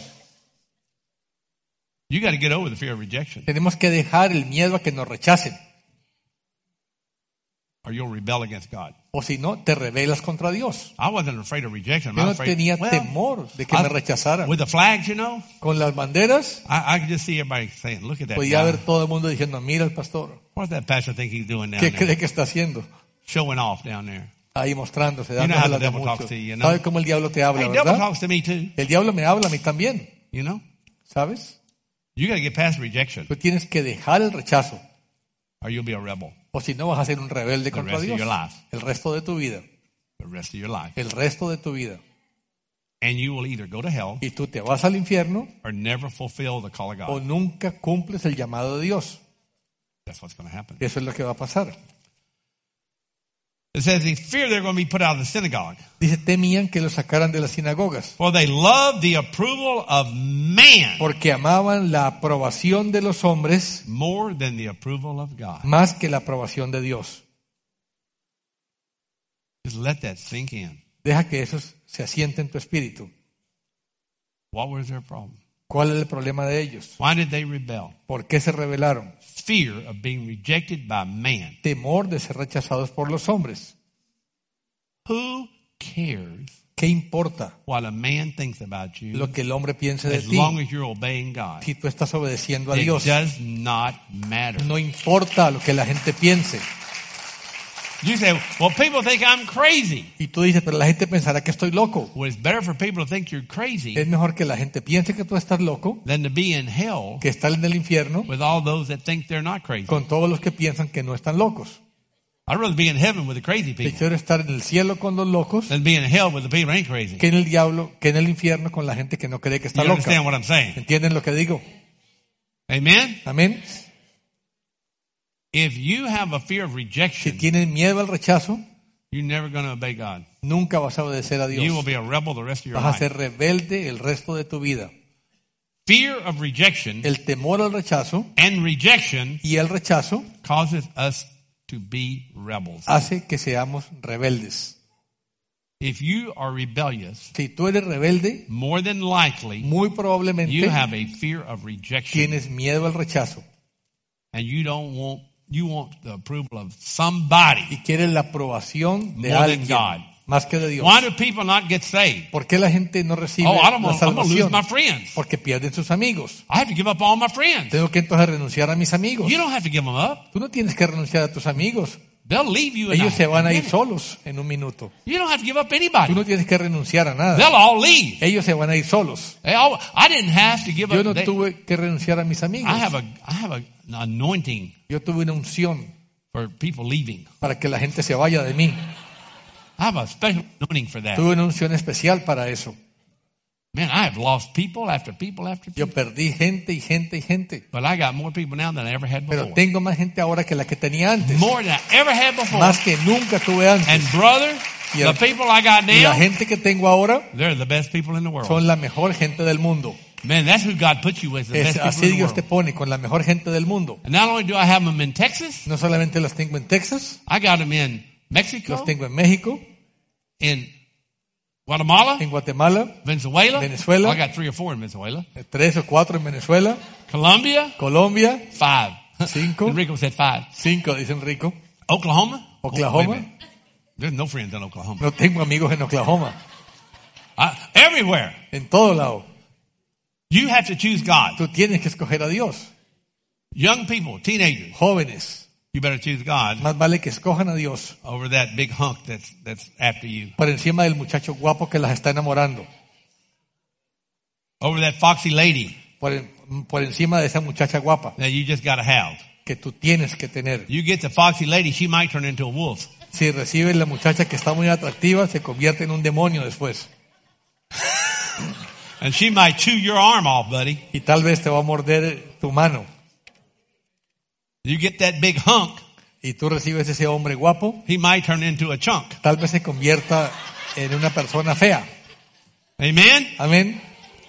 S1: you got to get over the fear of rejection,
S2: Tenemos que dejar el miedo a que nos rechacen.
S1: or you'll rebel against God.
S2: O si no, te rebelas contra Dios.
S1: I wasn't afraid of rejection.
S2: Yo
S1: I
S2: no
S1: was afraid,
S2: tenía
S1: well,
S2: temor de que
S1: I-
S2: me rechazaran.
S1: with the flags, you know,
S2: Con las banderas,
S1: I, I could just see everybody saying, "Look at that
S2: podía
S1: guy.
S2: ver todo el mundo diciendo, mira el pastor,
S1: What's that pastor think he's doing down
S2: ¿qué
S1: there?
S2: cree que está haciendo?
S1: showing off down there.
S2: ahí mostrándose,
S1: You know how
S2: dándoselas
S1: the
S2: a
S1: devil talks
S2: muchos.
S1: to you, you know?
S2: ¿Sabes cómo el diablo te habla,
S1: Hey, devil
S2: verdad?
S1: talks to me too,
S2: El diablo me habla a mí también,
S1: you know?
S2: ¿sabes?
S1: You got to get past rejection
S2: Tú tienes que dejar el rechazo,
S1: or you'll be a rebel
S2: o si no vas a ser un rebelde contra
S1: rest of
S2: Dios
S1: your life.
S2: el resto de tu vida,
S1: the rest of your life.
S2: el resto de tu vida.
S1: And you will either go to hell
S2: Y tú te vas al infierno
S1: or never fulfill the call of
S2: o
S1: God.
S2: nunca cumples el llamado de Dios.
S1: That's what's going to happen.
S2: Eso es lo que va a pasar.
S1: It says, they fear they're going to be put out of the synagogue.
S2: Dice, temían que los sacaran de las sinagogas,
S1: For they love the approval of man
S2: porque amaban la aprobación de los hombres
S1: more than the approval of God.
S2: más que la aprobación de Dios.
S1: Just let that sink in.
S2: Deja que eso se asiente en tu espíritu.
S1: What was their problem?
S2: ¿Cuál es el problema de ellos?
S1: Why did they rebel?
S2: ¿Por qué se rebelaron?
S1: Fear of being rejected by man.
S2: Temor de ser rechazados por los hombres.
S1: Who cares
S2: ¿Qué importa
S1: what a man thinks about you
S2: lo que el hombre piense de
S1: as
S2: ti
S1: long as you're obeying God?
S2: si tú estás obedeciendo a
S1: It
S2: Dios?
S1: does not matter.
S2: No importa lo que la gente piense.
S1: You say, well, people think I'm crazy.
S2: Y tú dices, pero la gente pensará que estoy loco.
S1: Well, it's better for people to think you're crazy
S2: Es mejor que la gente piense que tú estás loco
S1: than to be in hell
S2: que estar en el infierno
S1: with all those that think they're not crazy.
S2: con todos los que piensan que no están locos.
S1: I'd rather be in heaven with the crazy people
S2: Prefiero estar en el cielo con los locos
S1: than be in hell with the people who ain't crazy.
S2: que en el diablo, que en el infierno con la gente que no cree que está
S1: You understand
S2: loca.
S1: what I'm saying?
S2: ¿Entienden lo que digo?
S1: Amen?
S2: Amén.
S1: If you have a fear of
S2: Si
S1: rejection,
S2: tienen miedo al rechazo,
S1: you're never going to obey God.
S2: nunca vas a obedecer a
S1: You will
S2: Dios.
S1: be a rebel the rest of your
S2: Vas a
S1: life.
S2: ser rebelde el resto de tu vida.
S1: Fear of rejection
S2: El temor al rechazo
S1: and rejection
S2: y el rechazo
S1: causes us to be rebels.
S2: hace que seamos rebeldes.
S1: If you are rebellious,
S2: Si tú eres rebelde,
S1: more than likely
S2: muy
S1: you
S2: probablemente
S1: have a fear of rejection,
S2: tienes miedo al rechazo
S1: and you don't want you want the approval of somebody
S2: y quieres la aprobación de
S1: more than
S2: alguien
S1: God.
S2: más que de Dios.
S1: Why do people not get saved?
S2: ¿Por qué la gente no recibe
S1: Oh, I don't
S2: la
S1: want, I'm going to lose
S2: salvación?
S1: my friends.
S2: Porque pierden sus amigos.
S1: I have to give up all my friends.
S2: Tengo que entonces renunciar a mis amigos.
S1: You don't have to give them up.
S2: Tú no tienes que renunciar a tus amigos.
S1: They'll leave you. in
S2: Ellos
S1: a
S2: se van a ir
S1: minute.
S2: solos en un minuto.
S1: You don't have to give up
S2: Tú
S1: anybody.
S2: no tienes que renunciar a nada.
S1: They'll all leave.
S2: Ellos se van a ir solos.
S1: They all, I didn't have to give
S2: Yo
S1: up.
S2: no
S1: they-
S2: tuve que renunciar a mis amigos.
S1: I have a I have a, an anointing
S2: Yo tuve una unción
S1: for people leaving.
S2: para que la gente se vaya de mí.
S1: I have a special anointing for that.
S2: Tuve una unción especial para eso.
S1: Man, I have lost people after people after people.
S2: Yo perdí gente y gente y gente.
S1: But I got more people now than I ever had
S2: Pero
S1: before.
S2: tengo más gente ahora que la que tenía antes.
S1: More than I ever had before.
S2: Más que nunca tuve antes.
S1: And brother,
S2: Y el-
S1: the people I got
S2: Y la
S1: now,
S2: gente que tengo ahora
S1: they're the best people in the world.
S2: son la mejor gente del mundo.
S1: Man, that's who God put you with, the
S2: Es,
S1: best people
S2: así
S1: in the
S2: Dios te
S1: world.
S2: pone con la mejor gente del mundo.
S1: And not only do I have them in Texas,
S2: No solamente los tengo en Texas,
S1: I got them in Mexico,
S2: los tengo en México,
S1: in Guatemala,
S2: en Guatemala,
S1: Venezuela.
S2: Venezuela.
S1: I got three or four in Venezuela.
S2: tres o cuatro en Venezuela,
S1: Colombia,
S2: Colombia,
S1: five.
S2: Cinco.
S1: Enrico said five.
S2: cinco, dice Enrico.
S1: Oklahoma?
S2: Oklahoma.
S1: Oh, wait a minute. There's no friends in Oklahoma.
S2: No tengo amigos en Oklahoma,
S1: I, everywhere.
S2: en todo lado.
S1: You have to choose God.
S2: Tú tienes que escoger a Dios.
S1: Young people, teenagers,
S2: Jóvenes,
S1: you better choose God
S2: más vale que escojan a Dios
S1: over that big hunk that's that's after you.
S2: por encima del muchacho guapo que las está enamorando,
S1: Over that foxy lady
S2: por, en- por encima de esa muchacha guapa
S1: that you just gotta have.
S2: que tú tienes que tener.
S1: You get the foxy lady, she might turn into a wolf.
S2: Si recibes la muchacha que está muy atractiva, se convierte en un demonio después.
S1: And she might chew your arm off, buddy.
S2: Y tal vez te va a morder tu mano.
S1: You get that big hunk,
S2: Y tú recibes ese hombre guapo,
S1: he might turn into a chunk.
S2: tal vez se convierta en una persona fea.
S1: Amen?
S2: Amén.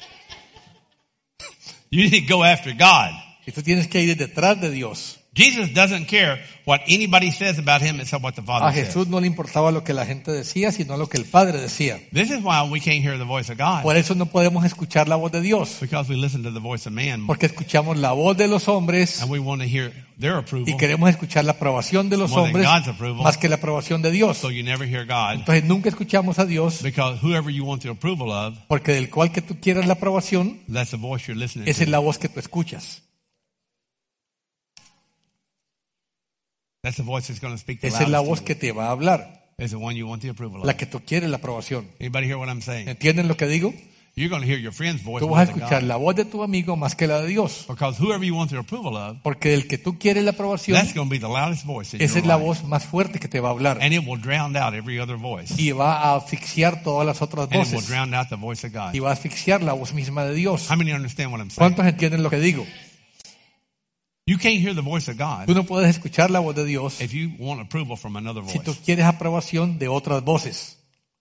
S1: You need to go after God.
S2: Y tú tienes que ir detrás de Dios.
S1: Jesus doesn't care what anybody says about him except what the
S2: A
S1: Father says.
S2: Jesús no le importaba lo que la gente decía, sino lo que el Padre decía.
S1: This is why we can't hear the voice of God.
S2: Por eso no podemos escuchar la voz de Dios,
S1: Because we listen to the voice of man
S2: porque escuchamos la voz de los hombres
S1: and we want to hear their
S2: y
S1: approval.
S2: queremos escuchar la aprobación de los
S1: More than
S2: hombres
S1: God's approval.
S2: más que la aprobación de Dios.
S1: So you never hear God.
S2: Entonces nunca escuchamos a Dios,
S1: Because whoever you want the approval of,
S2: porque del cual que tú quieras la aprobación,
S1: that's the voice you're listening
S2: esa es
S1: to.
S2: la voz que tú escuchas.
S1: That's the voice that's going to speak the
S2: Esa es la
S1: loudest
S2: voz
S1: to
S2: que
S1: you.
S2: te va a hablar,
S1: It's the one you want the approval
S2: la
S1: of.
S2: que tú quieres la aprobación.
S1: Anybody hear what I'm saying?
S2: ¿Entienden lo que digo?
S1: You're going to hear your friend's voice
S2: Tú
S1: more
S2: vas a
S1: than
S2: escuchar
S1: God.
S2: la voz de tu amigo más que la de Dios.
S1: Because whoever you want the approval of,
S2: Porque el que tú quieres la aprobación,
S1: that's going to be the loudest voice in
S2: esa
S1: your
S2: es la
S1: life.
S2: voz más fuerte que te va a hablar.
S1: And it will drown out every other voice.
S2: Y va a asfixiar todas las otras
S1: And it will
S2: voces.
S1: drown out the voice of God.
S2: Y va a asfixiar la voz misma de Dios.
S1: How many understand what I'm saying?
S2: ¿Cuántos entienden lo que digo?
S1: You can't hear the voice of God
S2: Tú no puedes escuchar la voz de Dios
S1: if you want approval from another
S2: si tú
S1: voice.
S2: quieres aprobación de otras voces.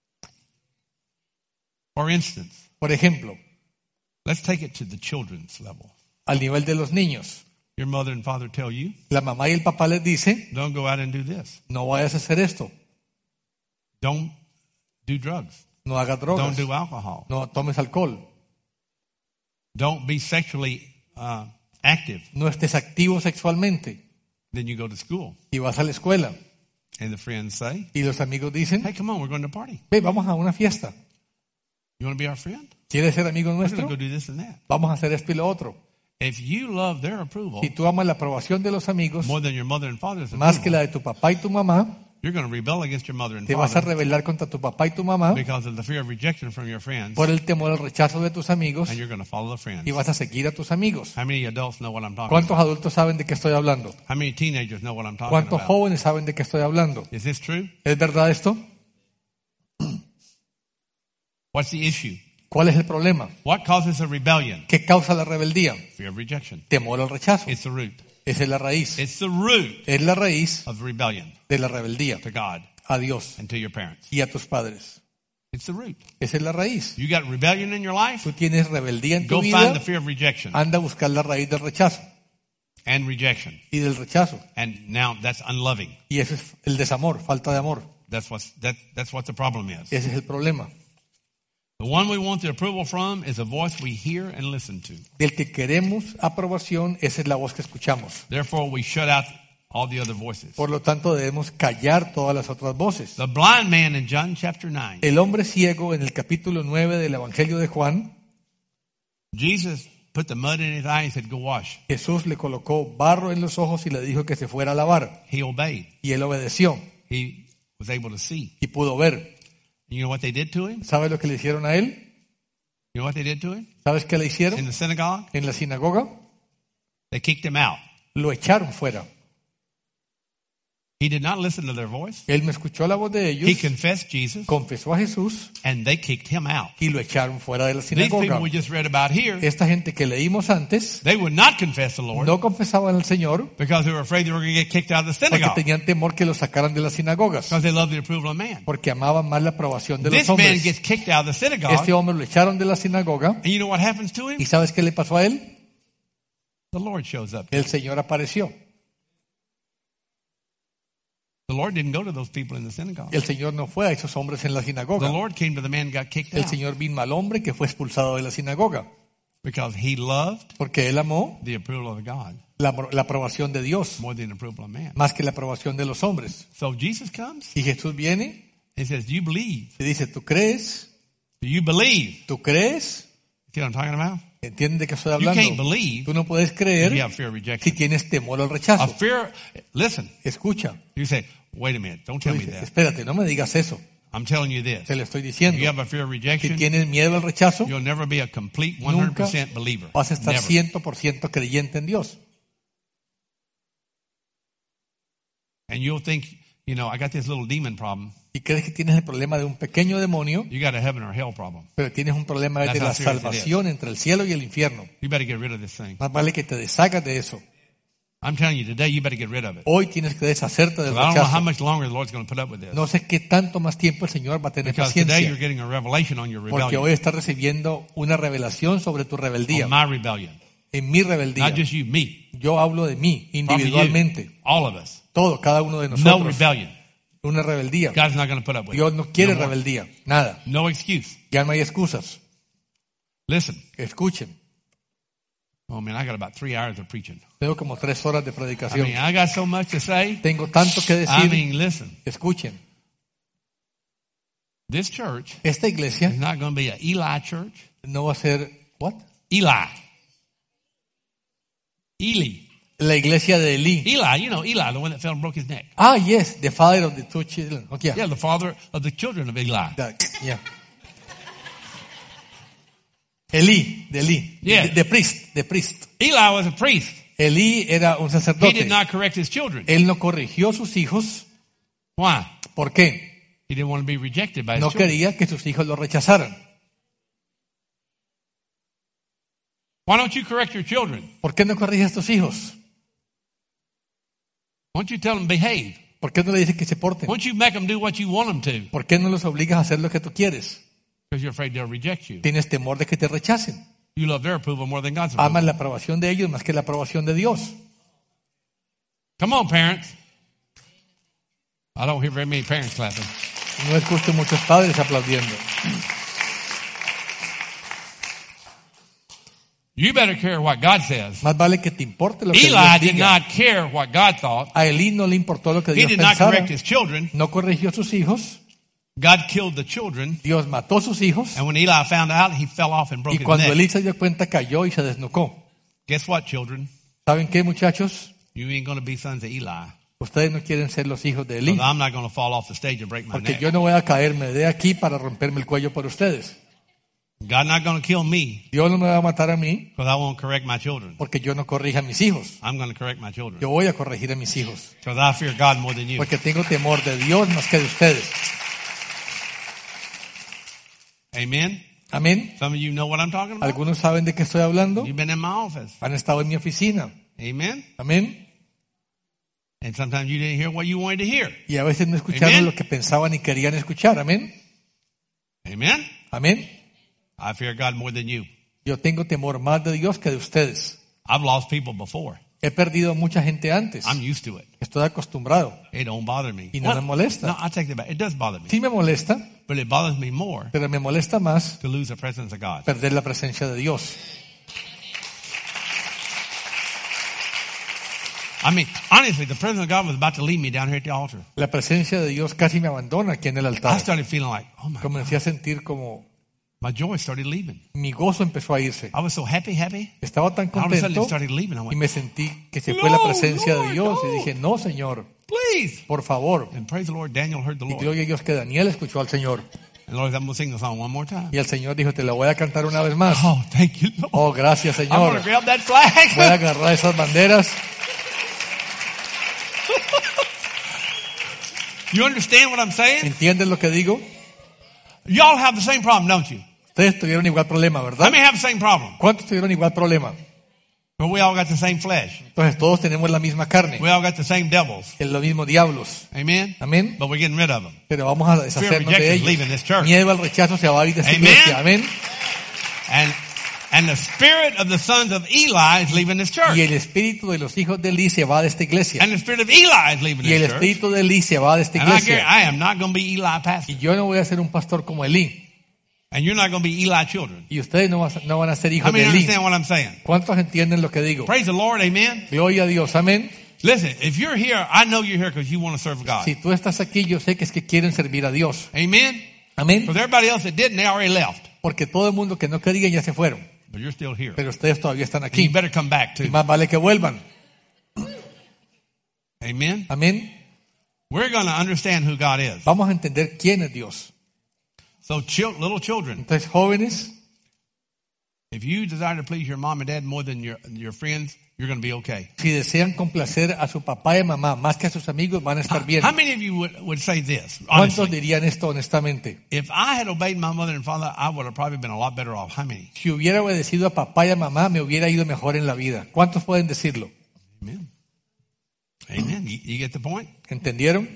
S1: For instance,
S2: Por ejemplo,
S1: let's take it to the children's level.
S2: al nivel de los niños,
S1: Your mother and father tell you,
S2: la mamá y el papá les dice,
S1: don't go out and do this.
S2: no vayas a hacer esto,
S1: Don't do drugs.
S2: no hagas
S1: Don't
S2: drogas,
S1: do alcohol.
S2: no tomes alcohol,
S1: Don't be sexually uh, active.
S2: no estés activo sexualmente.
S1: Then you go to school.
S2: Y vas a la escuela
S1: And the friends say,
S2: y los amigos dicen,
S1: hey, come on, we're going to party.
S2: ve, vamos a una fiesta.
S1: You want to be our friend?
S2: ¿Quieres ser amigo
S1: We're going to
S2: nuestro?
S1: go do this and that.
S2: Vamos a hacer esto y lo otro.
S1: If you love their approval
S2: Si tú amas la aprobación de los amigos
S1: more than your mother and father's
S2: más que la
S1: approval,
S2: de tu papá y tu mamá,
S1: you're going to rebel against your mother and
S2: te vas a
S1: father
S2: rebelar contra tu papá y tu mamá
S1: because of the fear of rejection from your friends,
S2: por el temor al rechazo de tus amigos
S1: and you're going to follow the friends.
S2: y vas a seguir a tus amigos.
S1: How many adults know what I'm talking
S2: ¿Cuántos
S1: about?
S2: adultos saben de qué estoy hablando?
S1: How many teenagers know what I'm talking
S2: ¿Cuántos
S1: about?
S2: jóvenes saben de qué estoy hablando?
S1: Is this true?
S2: ¿Es verdad esto?
S1: What's the issue?
S2: ¿Cuál es el problema?
S1: What causes a rebellion?
S2: ¿Qué causa la rebeldía?
S1: Fear of rejection.
S2: Temor al rechazo.
S1: It's the root.
S2: Esa es la raíz.
S1: It's the root
S2: Es la raíz
S1: of rebellion
S2: de la rebeldía
S1: to God
S2: a Dios
S1: and to your parents.
S2: y a tus padres.
S1: It's the root.
S2: Esa es la raíz.
S1: You got rebellion in your life?
S2: Tú tienes rebeldía en tu
S1: Go find
S2: vida,
S1: the fear of rejection
S2: anda a buscar la raíz del rechazo
S1: and rejection.
S2: y del rechazo.
S1: And now that's unloving.
S2: Y ese es el desamor, falta de amor.
S1: That's what's, that, that's what the problem is.
S2: Ese es el problema.
S1: The one we want the approval from is a voice we hear and listen to.
S2: Del que queremos aprobación, esa es la voz que escuchamos.
S1: Therefore, we shut out all the other voices.
S2: Por lo tanto, debemos callar todas las otras voces.
S1: The blind man in John chapter nine,
S2: El hombre ciego en el capítulo nueve del Evangelio de Juan,
S1: Jesus put the mud in his eye and said, go wash.
S2: Jesús le colocó barro en los ojos y le dijo que se fuera a lavar.
S1: He obeyed.
S2: Y él obedeció
S1: He was able to see.
S2: y pudo ver.
S1: You know what they did to him?
S2: ¿Sabes lo que le hicieron a él?
S1: You know what they did to him?
S2: ¿Sabes qué le
S1: In
S2: hicieron?
S1: the synagogue,
S2: En la sinagoga
S1: they kicked him out.
S2: lo echaron fuera.
S1: He did not listen to their voice.
S2: Él me escuchó la voz de
S1: He
S2: ellos,
S1: confessed Jesus,
S2: confesó a Jesús
S1: and they kicked him out.
S2: y lo echaron fuera de la
S1: These people
S2: sinagoga.
S1: we just read about here,
S2: Esta gente que leímos antes
S1: they would not confess the Lord
S2: no confesaban al Señor
S1: because they were afraid they were going to get kicked out of the
S2: porque
S1: synagogue
S2: tenían temor que lo sacaran de las sinagogas,
S1: because they loved the approval of man.
S2: porque amaban más la aprobación de los
S1: This man
S2: hombres.
S1: gets kicked out of the synagogue,
S2: Este hombre lo echaron de la sinagoga
S1: and you know what happens to him?
S2: y ¿sabes qué le pasó a él?
S1: The Lord shows up.
S2: El Señor apareció.
S1: The Lord didn't go to those people in the synagogue.
S2: El Señor no fue a esos hombres en la
S1: The
S2: sinagoga.
S1: Lord came to the man who got kicked
S2: El
S1: out
S2: Señor vino al hombre que fue expulsado de la sinagoga
S1: because he loved
S2: porque él amó
S1: the approval of God
S2: la, la aprobación de Dios
S1: more than the approval of man.
S2: más que la aprobación de los hombres.
S1: So Jesus comes
S2: Y Jesús viene
S1: and says, do you believe?
S2: y dice, ¿tú crees?
S1: Do you believe?
S2: ¿Tú crees?
S1: See what I'm talking about?
S2: ¿Entiendes de qué estoy
S1: You
S2: hablando?
S1: can't believe
S2: Tú no puedes
S1: if
S2: creer
S1: you have fear of
S2: si
S1: rejection.
S2: tienes temor al
S1: A
S2: rechazo.
S1: fear, listen,
S2: Escucha.
S1: you say, wait a minute, don't
S2: Tú
S1: tell me
S2: dices,
S1: that.
S2: espérate, no me digas eso.
S1: I'm telling you this.
S2: Te lo estoy
S1: If
S2: diciendo.
S1: you have a fear of
S2: Si
S1: rejection,
S2: tienes miedo al rechazo,
S1: you'll never be a complete one hundred
S2: nunca
S1: percent believer.
S2: vas a estar
S1: Never.
S2: cien por ciento creyente en Dios.
S1: And you'll think, you know, I got this little demon problem.
S2: Y crees que tienes el problema de un pequeño demonio,
S1: You got a heaven or hell problem.
S2: pero tienes un problema de
S1: That's
S2: la
S1: how serious it
S2: salvación entre el cielo y el infierno.
S1: You better get rid of this thing.
S2: Más vale que te deshagas de eso.
S1: I'm telling you today, you better get rid of it.
S2: Hoy tienes que deshacerte del
S1: Because I don't know how
S2: rechazo.
S1: much longer the Lord's going to put up with this.
S2: No sé qué tanto más tiempo el Señor va a tener
S1: Because today you're
S2: paciencia,
S1: getting a revelation on your
S2: porque
S1: rebellion.
S2: hoy estás recibiendo una revelación sobre tu rebeldía,
S1: On my rebellion.
S2: en mi rebeldía.
S1: Not just you, me.
S2: Yo hablo de mí,
S1: Probably you.
S2: individualmente,
S1: All of us.
S2: todo, cada uno de
S1: No
S2: nosotros.
S1: rebellion.
S2: Una rebeldía.
S1: God's not going to put up with
S2: Dios
S1: it.
S2: no quiere
S1: No more.
S2: rebeldía, nada.
S1: No excuse.
S2: Ya no hay excusas.
S1: Listen.
S2: Escuchen,
S1: Oh man, I got about three hours of preaching.
S2: tengo como tres horas de
S1: I
S2: predicación.
S1: mean, I got so much to say.
S2: Tengo tanto que
S1: I
S2: decir.
S1: mean, listen.
S2: Escuchen,
S1: This church
S2: esta iglesia
S1: is not going to be an Eli church.
S2: no va a ser, ¿what?
S1: Eli. Eli.
S2: La iglesia de Elí.
S1: Eli, you know, Eli, the one that fell and broke his neck.
S2: Ah, yes, the father of the two children. Okay.
S1: Yeah, the father of the children of Eli.
S2: That- yeah. Elí, de Elí.
S1: Yeah.
S2: The, the priest, the priest.
S1: Eli was a priest.
S2: Elí era un
S1: He did
S2: sacerdote.
S1: not correct his children.
S2: Él no corrigió a sus hijos.
S1: Why?
S2: ¿Por qué?
S1: He didn't want to be rejected by his
S2: No
S1: children.
S2: quería que sus hijos lo rechazaran.
S1: Why don't you correct your children?
S2: ¿Por qué no corriges a tus hijos?
S1: Why don't you tell them behave?
S2: ¿Por qué no le dices que se porten?
S1: Why don't you make them do what you want them to?
S2: ¿Por qué no los obligas a hacer lo que tú quieres?
S1: Because you're afraid they'll reject you.
S2: Tienes temor de que te rechacen.
S1: You love their approval more than God's approval.
S2: Amas la aprobación de ellos más que la aprobación de Dios.
S1: Come on, parents. I don't hear very many parents clapping.
S2: No escucho muchos padres aplaudiendo.
S1: You better care what God says.
S2: Más vale que te importe lo que
S1: Eli
S2: Dios
S1: did
S2: diga.
S1: not care what God thought.
S2: A Elí no le importó lo que
S1: He
S2: Dios
S1: did not
S2: pensara.
S1: correct his children.
S2: No corrigió a sus hijos.
S1: God killed the children.
S2: Dios mató a sus hijos.
S1: And when Eli found out, he fell off and broke
S2: Y
S1: his
S2: cuando
S1: neck.
S2: Elí se dio cuenta, cayó y se desnucó.
S1: Guess what, children?
S2: ¿Saben qué, muchachos?
S1: You ain't going to be sons of Eli.
S2: Ustedes no quieren ser los hijos de Elí.
S1: Because I'm not going to fall off the stage and break my
S2: Porque
S1: neck.
S2: yo no voy a caerme de aquí para romperme el cuello por ustedes.
S1: God's not going to kill me
S2: Dios no me va a matar a mí
S1: because I won't correct my children.
S2: porque yo no corrija a mis hijos.
S1: I'm going to correct my children.
S2: Yo voy a corregir a mis hijos.
S1: Because I fear God more than you.
S2: Porque tengo temor de Dios más que de ustedes.
S1: Amen?
S2: Amén.
S1: Some of you know what I'm talking about.
S2: ¿Algunos saben de qué estoy hablando?
S1: You've been in my office.
S2: Han estado en mi oficina.
S1: Amen?
S2: Amén.
S1: And sometimes you didn't hear what you wanted to hear.
S2: Y a veces no escucharon
S1: Amén.
S2: lo que pensaban y querían escuchar. Amén.
S1: Amen?
S2: Amén.
S1: I fear God more than you.
S2: Yo tengo temor más de Dios que de ustedes.
S1: I've lost people before.
S2: He perdido mucha gente antes.
S1: I'm used to it.
S2: Estoy acostumbrado.
S1: It don't bother me.
S2: Y no me molesta.
S1: No, I take that back. It does bother me.
S2: Sí me molesta,
S1: But it bothers me more
S2: pero me molesta más
S1: to lose the presence of God.
S2: perder la presencia de Dios.
S1: I mean, honestly, the presence of God was about to leave me down here at the altar.
S2: La presencia de Dios casi me abandona aquí en el
S1: I
S2: altar.
S1: started feeling like, oh my God,
S2: Comencé a sentir como
S1: my joy started leaving.
S2: mi gozo empezó a irse.
S1: I was so happy, happy.
S2: Estaba tan
S1: All of a sudden it
S2: contento
S1: started leaving. I
S2: y
S1: went,
S2: me sentí que se
S1: No,
S2: fue la presencia
S1: Lord,
S2: de Dios
S1: no.
S2: y dije, no, Señor,
S1: please.
S2: por favor.
S1: And praise the Lord, Daniel heard the
S2: Y
S1: Lord.
S2: gloria a Dios que Daniel escuchó al Señor.
S1: And the Lord said, I'm going to sing the song one more time.
S2: Y el Señor dijo, te la voy a cantar una vez más.
S1: Oh, thank you, Lord.
S2: Oh, gracias,
S1: I'm going
S2: Señor.
S1: to grab that
S2: Voy a
S1: flag.
S2: agarrar esas banderas.
S1: You understand what I'm saying?
S2: ¿Entiendes lo que digo?
S1: Y'all have the same problem, don't you?
S2: Ustedes tuvieron igual problema,
S1: I
S2: ¿verdad?
S1: may have the same problem.
S2: ¿Cuántos tuvieron igual problema?
S1: But we all got the same flesh.
S2: Entonces todos tenemos la misma carne,
S1: We all got the same devils.
S2: es lo mismo diablos.
S1: Amen?
S2: Amén.
S1: But we're getting rid of them.
S2: Pero vamos a deshacernos de
S1: rejection is leaving
S2: ellos.
S1: this church.
S2: Miedo al rechazo se va a ir de esta
S1: Amen.
S2: iglesia. Amén.
S1: And and the spirit of the sons of Eli is leaving this church.
S2: Y el espíritu de los hijos de Eli se va de esta iglesia.
S1: And the spirit of Eli is leaving
S2: Y el
S1: this church.
S2: espíritu de Eli se va de esta
S1: And I, guarantee,
S2: iglesia.
S1: I am not going to be Eli pastor.
S2: Y yo no voy a ser un pastor como Eli.
S1: And you're not going to be Eli children.
S2: Y ustedes no, vas- no van a ser
S1: How
S2: hijos de
S1: many
S2: Eli.
S1: understand what I'm saying?
S2: ¿Cuántos entienden lo que digo?
S1: Praise the Lord, amen.
S2: Gloria a Dios. Amén.
S1: Listen, if you're here, I know you're here because you want to serve God.
S2: Si tú estás aquí, yo sé que es que quieren servir a Dios.
S1: Amen.
S2: Amén.
S1: Because everybody else that didn't, they already left.
S2: Porque todo el mundo que no quería ya se fueron.
S1: But you're still here.
S2: Pero ustedes todavía están
S1: You
S2: aquí.
S1: better come back
S2: Y
S1: too.
S2: más vale que vuelvan.
S1: Amen.
S2: Amén.
S1: We're going to understand who God is.
S2: Vamos a entender quién es Dios.
S1: So, chil- little children,
S2: Entonces, jóvenes,
S1: if you desire to please your mom and dad more than your your friends, you're going to be okay.
S2: si desean complacer a su papá y mamá más que a sus amigos, van a estar bien.
S1: How many of you would, would say this?
S2: ¿Cuántos
S1: Honestly,
S2: dirían esto honestamente?
S1: if I had obeyed my mother and father, I would have probably been a lot better off. How many?
S2: Si hubiera obedecido a papá y a mamá, me hubiera ido mejor en la vida. ¿Cuántos pueden decirlo?
S1: Amen. Amen. You, you get the point?
S2: ¿Entendieron?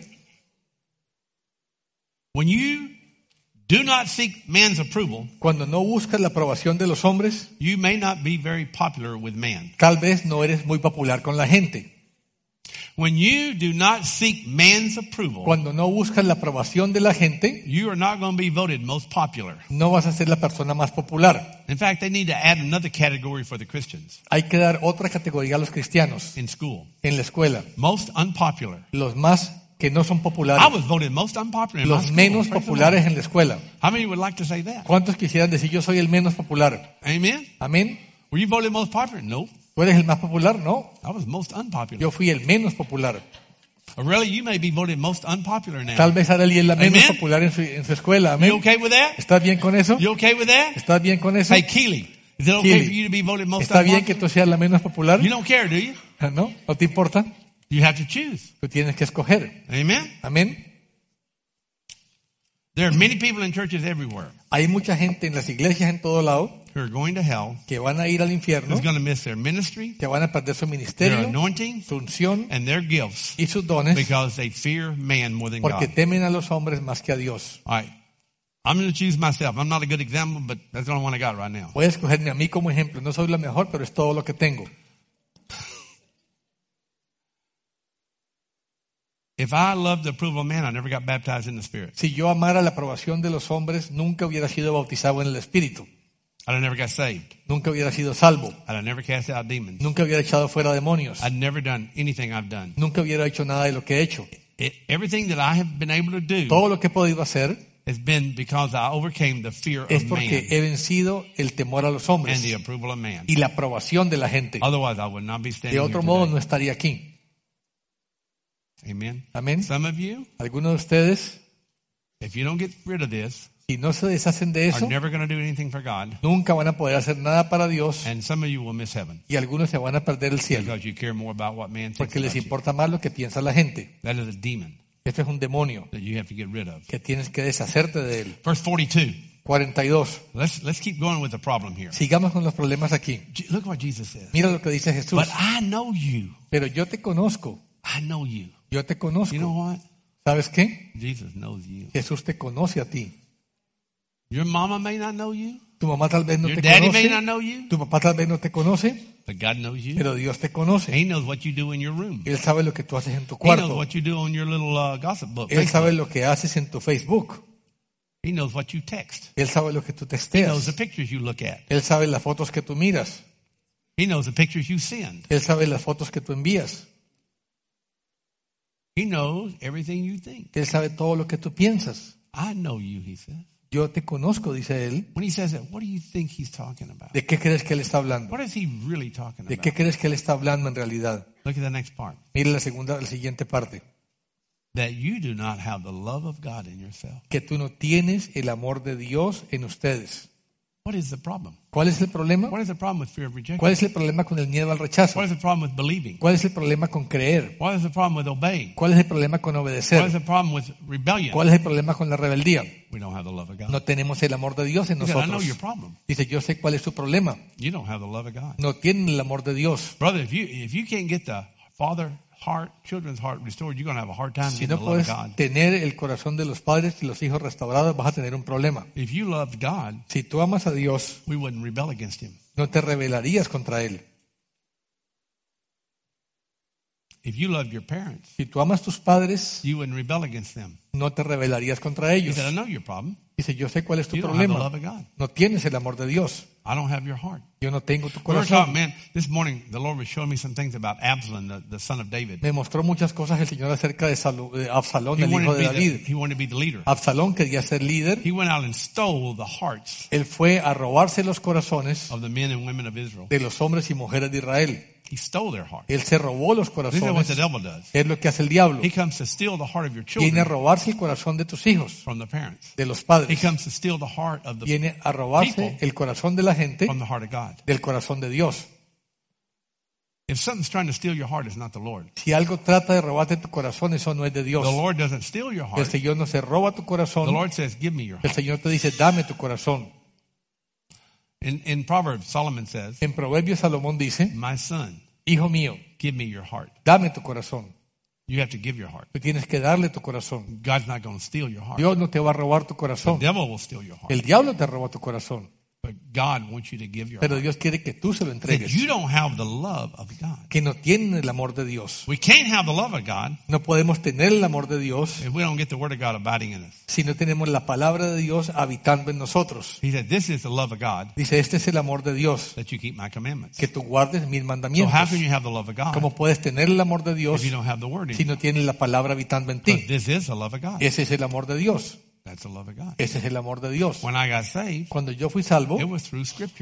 S1: When you do not seek man's approval,
S2: Cuando no buscas la aprobación de los hombres,
S1: you may not be very popular with man.
S2: tal vez no eres muy popular con la gente.
S1: When you do not seek man's approval,
S2: Cuando no buscas la aprobación de la gente,
S1: you are not going to be voted most popular.
S2: no vas a ser la persona más popular.
S1: In fact, they need to add another category for the Christians
S2: Hay que dar otra categoría a los cristianos
S1: in school.
S2: en la escuela.
S1: Most unpopular.
S2: Los más que no son
S1: I
S2: populares.
S1: was voted most unpopular in my
S2: Los
S1: school.
S2: menos
S1: Praise the
S2: populares
S1: Lord.
S2: en la escuela.
S1: How many would like to say that?
S2: ¿Cuántos quisieran decir yo soy el menos popular?
S1: Amen.
S2: Amén.
S1: Were you voted most popular? No.
S2: ¿Tú eres el más popular? No.
S1: I was most unpopular.
S2: Yo fui el menos popular.
S1: Or really, you may be voted most unpopular now.
S2: Tal vez Arely es la menos
S1: Amen.
S2: popular en su, en su escuela. Amén.
S1: You okay with that?
S2: ¿Estás bien con eso?
S1: You okay with that?
S2: ¿Estás bien con eso?
S1: Hey, Keely, is it okay
S2: Keely,
S1: for you to be voted most
S2: ¿está bien que
S1: unpopular?
S2: tú seas la menos popular?
S1: You don't care, do you?
S2: ¿No? ¿No te importa?
S1: You have to choose.
S2: Tú tienes que escoger.
S1: Amen?
S2: Amén.
S1: There are many people in churches everywhere
S2: Hay mucha gente en las iglesias en todo lado
S1: who are going to hell,
S2: que van a ir al infierno,
S1: who's going to miss their ministry,
S2: que van a perder su
S1: their
S2: ministerio,
S1: anointing,
S2: su unción
S1: and their gifts
S2: y sus dones
S1: because they fear man more than
S2: porque
S1: God.
S2: temen a los hombres más que a Dios.
S1: All right. I'm going to choose myself. I'm not a good example, but that's the only one I got right now.
S2: Voy a escogerme a mí como ejemplo. No soy la mejor, pero es todo lo que tengo.
S1: If I loved the approval of man, I never got baptized in the Spirit.
S2: Si yo amara la aprobación de los hombres, nunca hubiera sido bautizado en el Espíritu.
S1: I'd never got saved.
S2: Nunca hubiera sido salvo.
S1: I'd never cast out demons.
S2: Nunca hubiera echado fuera demonios.
S1: I'd never done anything I've done.
S2: Nunca hubiera hecho nada de lo que he hecho.
S1: It, everything that I have been able to do
S2: Todo lo que he podido hacer
S1: has been because I overcame the fear
S2: es
S1: of
S2: porque
S1: man
S2: he vencido el temor a los hombres
S1: and the approval of man.
S2: y la aprobación de la gente.
S1: Otherwise, I would not be standing
S2: De
S1: here
S2: otro modo,
S1: today.
S2: no estaría aquí.
S1: Amen.
S2: Amén.
S1: Some of you,
S2: Algunos de ustedes,
S1: if you don't get rid of this,
S2: si no se deshacen de
S1: are
S2: eso,
S1: never going to do anything for God.
S2: nunca van a poder hacer nada para Dios
S1: And some of you will miss heaven
S2: y algunos se van a perder el cielo
S1: because you care more about what man thinks
S2: porque les
S1: about you.
S2: importa más lo que piensa la gente.
S1: That is a demon
S2: Esto es un demonio
S1: that you have to get rid of.
S2: que tienes que deshacerte de él.
S1: Verse forty-two.
S2: cuarenta y dos.
S1: Let's let's keep going with the problem here.
S2: Sigamos con los problemas aquí.
S1: Je- Look what Jesus says.
S2: Mira lo que dice Jesús.
S1: But I know you.
S2: Pero yo te conozco.
S1: I know you.
S2: Yo te
S1: You know
S2: conozco.
S1: what?
S2: ¿Sabes qué?
S1: Jesus knows you.
S2: Jesús te conoce a ti.
S1: Your mama may not know you.
S2: Tu mamá tal vez no
S1: Your
S2: te
S1: daddy may not
S2: conoce.
S1: know you.
S2: Tu papá tal vez no te conoce.
S1: But God knows you.
S2: Pero Dios te conoce.
S1: He knows what you do in your room.
S2: Él sabe lo que tú haces en tu
S1: He knows
S2: cuarto.
S1: what you do on your little uh, gossip book.
S2: Él sabe
S1: Facebook.
S2: lo que haces en tu Facebook.
S1: He knows what you text.
S2: Él sabe lo que tú
S1: He knows the
S2: testeas.
S1: pictures you look at.
S2: Él sabe las fotos que tú miras.
S1: He knows the pictures you send.
S2: Él sabe las fotos que tú envías.
S1: He knows everything you think.
S2: Él sabe todo lo que tú piensas.
S1: I know you, he says.
S2: Yo te conozco, dice él.
S1: When he says that, what do you think he's talking about?
S2: ¿De qué crees que él está hablando?
S1: What is he really talking
S2: ¿De
S1: about?
S2: qué crees que él está hablando en realidad?
S1: Look at the next part.
S2: Mira la segunda, la siguiente parte.
S1: That you do not have the love of God in yourself.
S2: Que tú no tienes el amor de Dios en ustedes.
S1: What is the problem?
S2: ¿Cuál es el problema?
S1: What is the problem with fear of rejection?
S2: ¿Cuál es el problema con el miedo al rechazo?
S1: What is the problem with believing?
S2: ¿Cuál es el problema con creer?
S1: What is the problem with obeying?
S2: ¿Cuál es el problema con
S1: What is
S2: obedecer?
S1: the problem with rebellion?
S2: ¿Cuál es el problema con la rebeldía?
S1: We don't have the love of God.
S2: No tenemos el amor de Dios en
S1: He said, I know
S2: nosotros.
S1: your problem.
S2: Dice, yo sé cuál es su problema.
S1: You don't have the love of God.
S2: No tienen el amor de Dios.
S1: Brother, if you if you can't get the father heart, children's heart restored, you're going to have a hard time
S2: Si
S1: getting
S2: no
S1: the love of
S2: puedes
S1: God.
S2: tener el corazón de los padres y los hijos restaurados, vas a tener un problema.
S1: If you loved God,
S2: Si tú amas a Dios,
S1: we wouldn't rebel against him.
S2: no te rebelarías contra Él.
S1: If you loved your parents,
S2: Si tú amas a tus padres,
S1: you wouldn't rebel against them.
S2: no te rebelarías contra
S1: He
S2: ellos.
S1: said, I know your problem.
S2: Dice, yo sé cuál es tu
S1: You don't have the
S2: problema.
S1: love of God.
S2: No tienes el amor de Dios.
S1: I don't have your heart.
S2: Yo no tengo tu
S1: We were talking,
S2: corazón.
S1: man, this morning the Lord was showing me some things about Absalom, the, the son of David.
S2: Me mostró muchas cosas el Señor acerca de Salu- de Absalón,
S1: He
S2: el
S1: wanted,
S2: hijo
S1: to
S2: de
S1: be the,
S2: David.
S1: he wanted to be the leader.
S2: Absalón quería ser líder.
S1: He went out and stole the hearts
S2: Él fue a robarse los corazones
S1: of the men and women of Israel.
S2: de los hombres y mujeres de Israel.
S1: He stole their hearts.
S2: Él se robó los
S1: This is what
S2: corazones.
S1: the devil does.
S2: Es lo que hace el diablo.
S1: He comes to steal the heart of your
S2: Viene a
S1: children
S2: robarse el corazón de tus hijos,
S1: from the parents.
S2: de los
S1: He
S2: padres.
S1: comes to steal the heart of the
S2: Viene a robarse
S1: people
S2: el corazón de la gente
S1: from the heart of God.
S2: del corazón de Dios.
S1: If something's trying to steal your heart, it's not the Lord.
S2: Si algo trata de robarte tu corazón, eso no es de Dios.
S1: The Lord doesn't steal your
S2: El
S1: heart.
S2: Señor no se roba tu
S1: The
S2: corazón.
S1: Lord says, give me your
S2: El
S1: heart.
S2: Señor te dice, dame tu corazón.
S1: In, in Proverbs, Solomon says,
S2: En Proverbios Salomón dice,
S1: my son,
S2: hijo mío,
S1: give me your heart.
S2: dame tu corazón.
S1: You have to give your heart.
S2: Tú tienes que darle tu corazón.
S1: God's not going to steal your heart.
S2: Dios no te va a robar tu
S1: The
S2: corazón.
S1: devil will steal your heart.
S2: El diablo te roba tu corazón.
S1: But God wants you to give your
S2: Pero
S1: heart.
S2: Dios quiere que tú se lo
S1: That
S2: entregues.
S1: you don't have the love of God.
S2: Que no tienen el amor de Dios.
S1: We can't have the love of God
S2: No podemos tener el amor de Dios
S1: if we don't get the word of God abiding in us.
S2: si no tenemos la palabra de Dios habitando en nosotros.
S1: He said, this is the love of God,
S2: Dice, este es el amor de Dios,
S1: that you keep my commandments.
S2: que tú guardes mis
S1: So
S2: mandamientos.
S1: how can you have the love of God
S2: ¿Cómo puedes tener el amor de Dios
S1: if you don't have the word in
S2: si
S1: you?
S2: no tienes la palabra habitando en
S1: Because
S2: ti?
S1: this is the love of God.
S2: Ese es el amor de Dios.
S1: That's the love of God.
S2: Ese es el amor de Dios.
S1: When I got saved,
S2: Cuando yo fui salvo,
S1: it was through Scripture.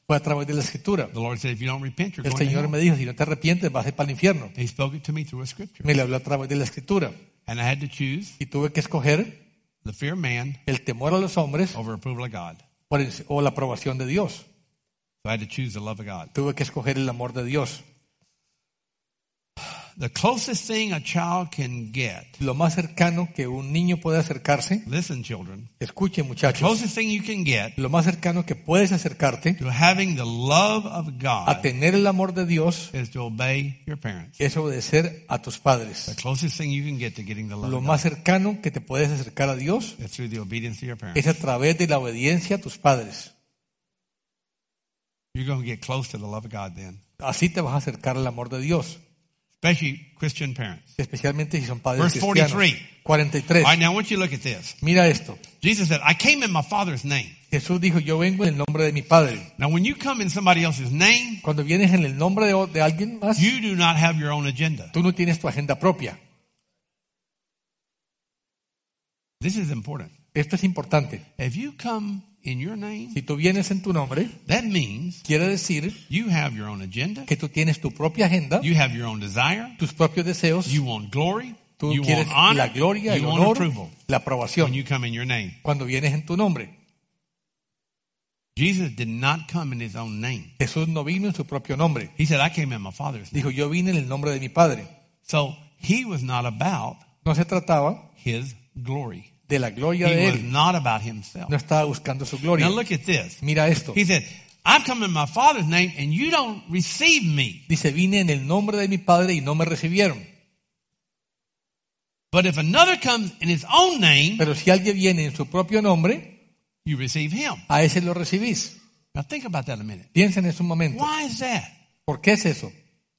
S2: Fue a través de la Escritura.
S1: The Lord said, if you don't repent, you're
S2: El
S1: going to
S2: Señor
S1: hell.
S2: me dijo, si no te arrepientes, vas a ir para el infierno.
S1: He spoke it to me through a scripture.
S2: Me lo habló a través de la Escritura.
S1: And I had to choose
S2: Y tuve que escoger
S1: the fear of man
S2: el temor a los hombres
S1: over approval of God.
S2: por el- o la aprobación de Dios.
S1: So I had to choose the love of God.
S2: Tuve que escoger el amor de Dios.
S1: The closest thing a child can get,
S2: Lo más cercano que un niño puede acercarse,
S1: listen children,
S2: escuchen
S1: the
S2: muchachos,
S1: closest thing you can get
S2: lo más cercano que puedes acercarte
S1: to having the love of
S2: a
S1: God
S2: tener el amor de Dios
S1: is to obey your parents.
S2: es obedecer a tus
S1: The
S2: padres.
S1: closest thing you can get to getting the love
S2: Lo
S1: of
S2: más
S1: God
S2: cercano que te puedes acercar a Dios
S1: is through the obedience of your parents.
S2: es a través de la obediencia a tus padres.
S1: You're going to get close to the love of God then,
S2: Así te vas a acercar al amor de Dios,
S1: especially Christian parents.
S2: especialmente si son padres
S1: Verse
S2: cristianos.
S1: forty-three.
S2: cuarenta y tres.
S1: All right, now I want you to look at this.
S2: Mira esto.
S1: Jesus said, I came in my Father's name.
S2: Jesús dijo, yo vengo en el nombre de mi Padre.
S1: Now, when you come in somebody else's name,
S2: Cuando vienes en el nombre de, de alguien más,
S1: you do not have your own agenda.
S2: tú no tienes tu agenda propia.
S1: This is important.
S2: Esto es importante.
S1: If you come in your name,
S2: Si tú vienes en tu nombre,
S1: that means
S2: quiere decir
S1: you have your own agenda,
S2: que tú tienes tu propia agenda,
S1: you have your own desire,
S2: tus propios deseos,
S1: you want glory,
S2: tú
S1: you
S2: quieres
S1: want honor,
S2: la gloria, el
S1: you want
S2: honor,
S1: approval
S2: la
S1: when
S2: aprobación.
S1: you come in your name.
S2: Cuando vienes en tu nombre,
S1: Jesus did not come in his own name.
S2: Jesús no vino en su propio nombre.
S1: He said, I came in my Father's name.
S2: Dijo, yo vine en el nombre de mi Padre.
S1: So he was not about
S2: No se trataba
S1: his glory.
S2: de la gloria
S1: He
S2: de
S1: was
S2: Él.
S1: not about himself.
S2: No estaba buscando su gloria.
S1: Now look at this.
S2: Mira esto.
S1: He said, I've come in my Father's name and you don't receive me.
S2: Dice, vine en el nombre de mi Padre y no me recibieron.
S1: But if another comes in his own name,
S2: Pero si alguien viene en su propio nombre,
S1: you receive him.
S2: a ese lo recibís.
S1: Now think about that a minute.
S2: Piensen en un momento.
S1: Why is that?
S2: ¿Por qué es eso?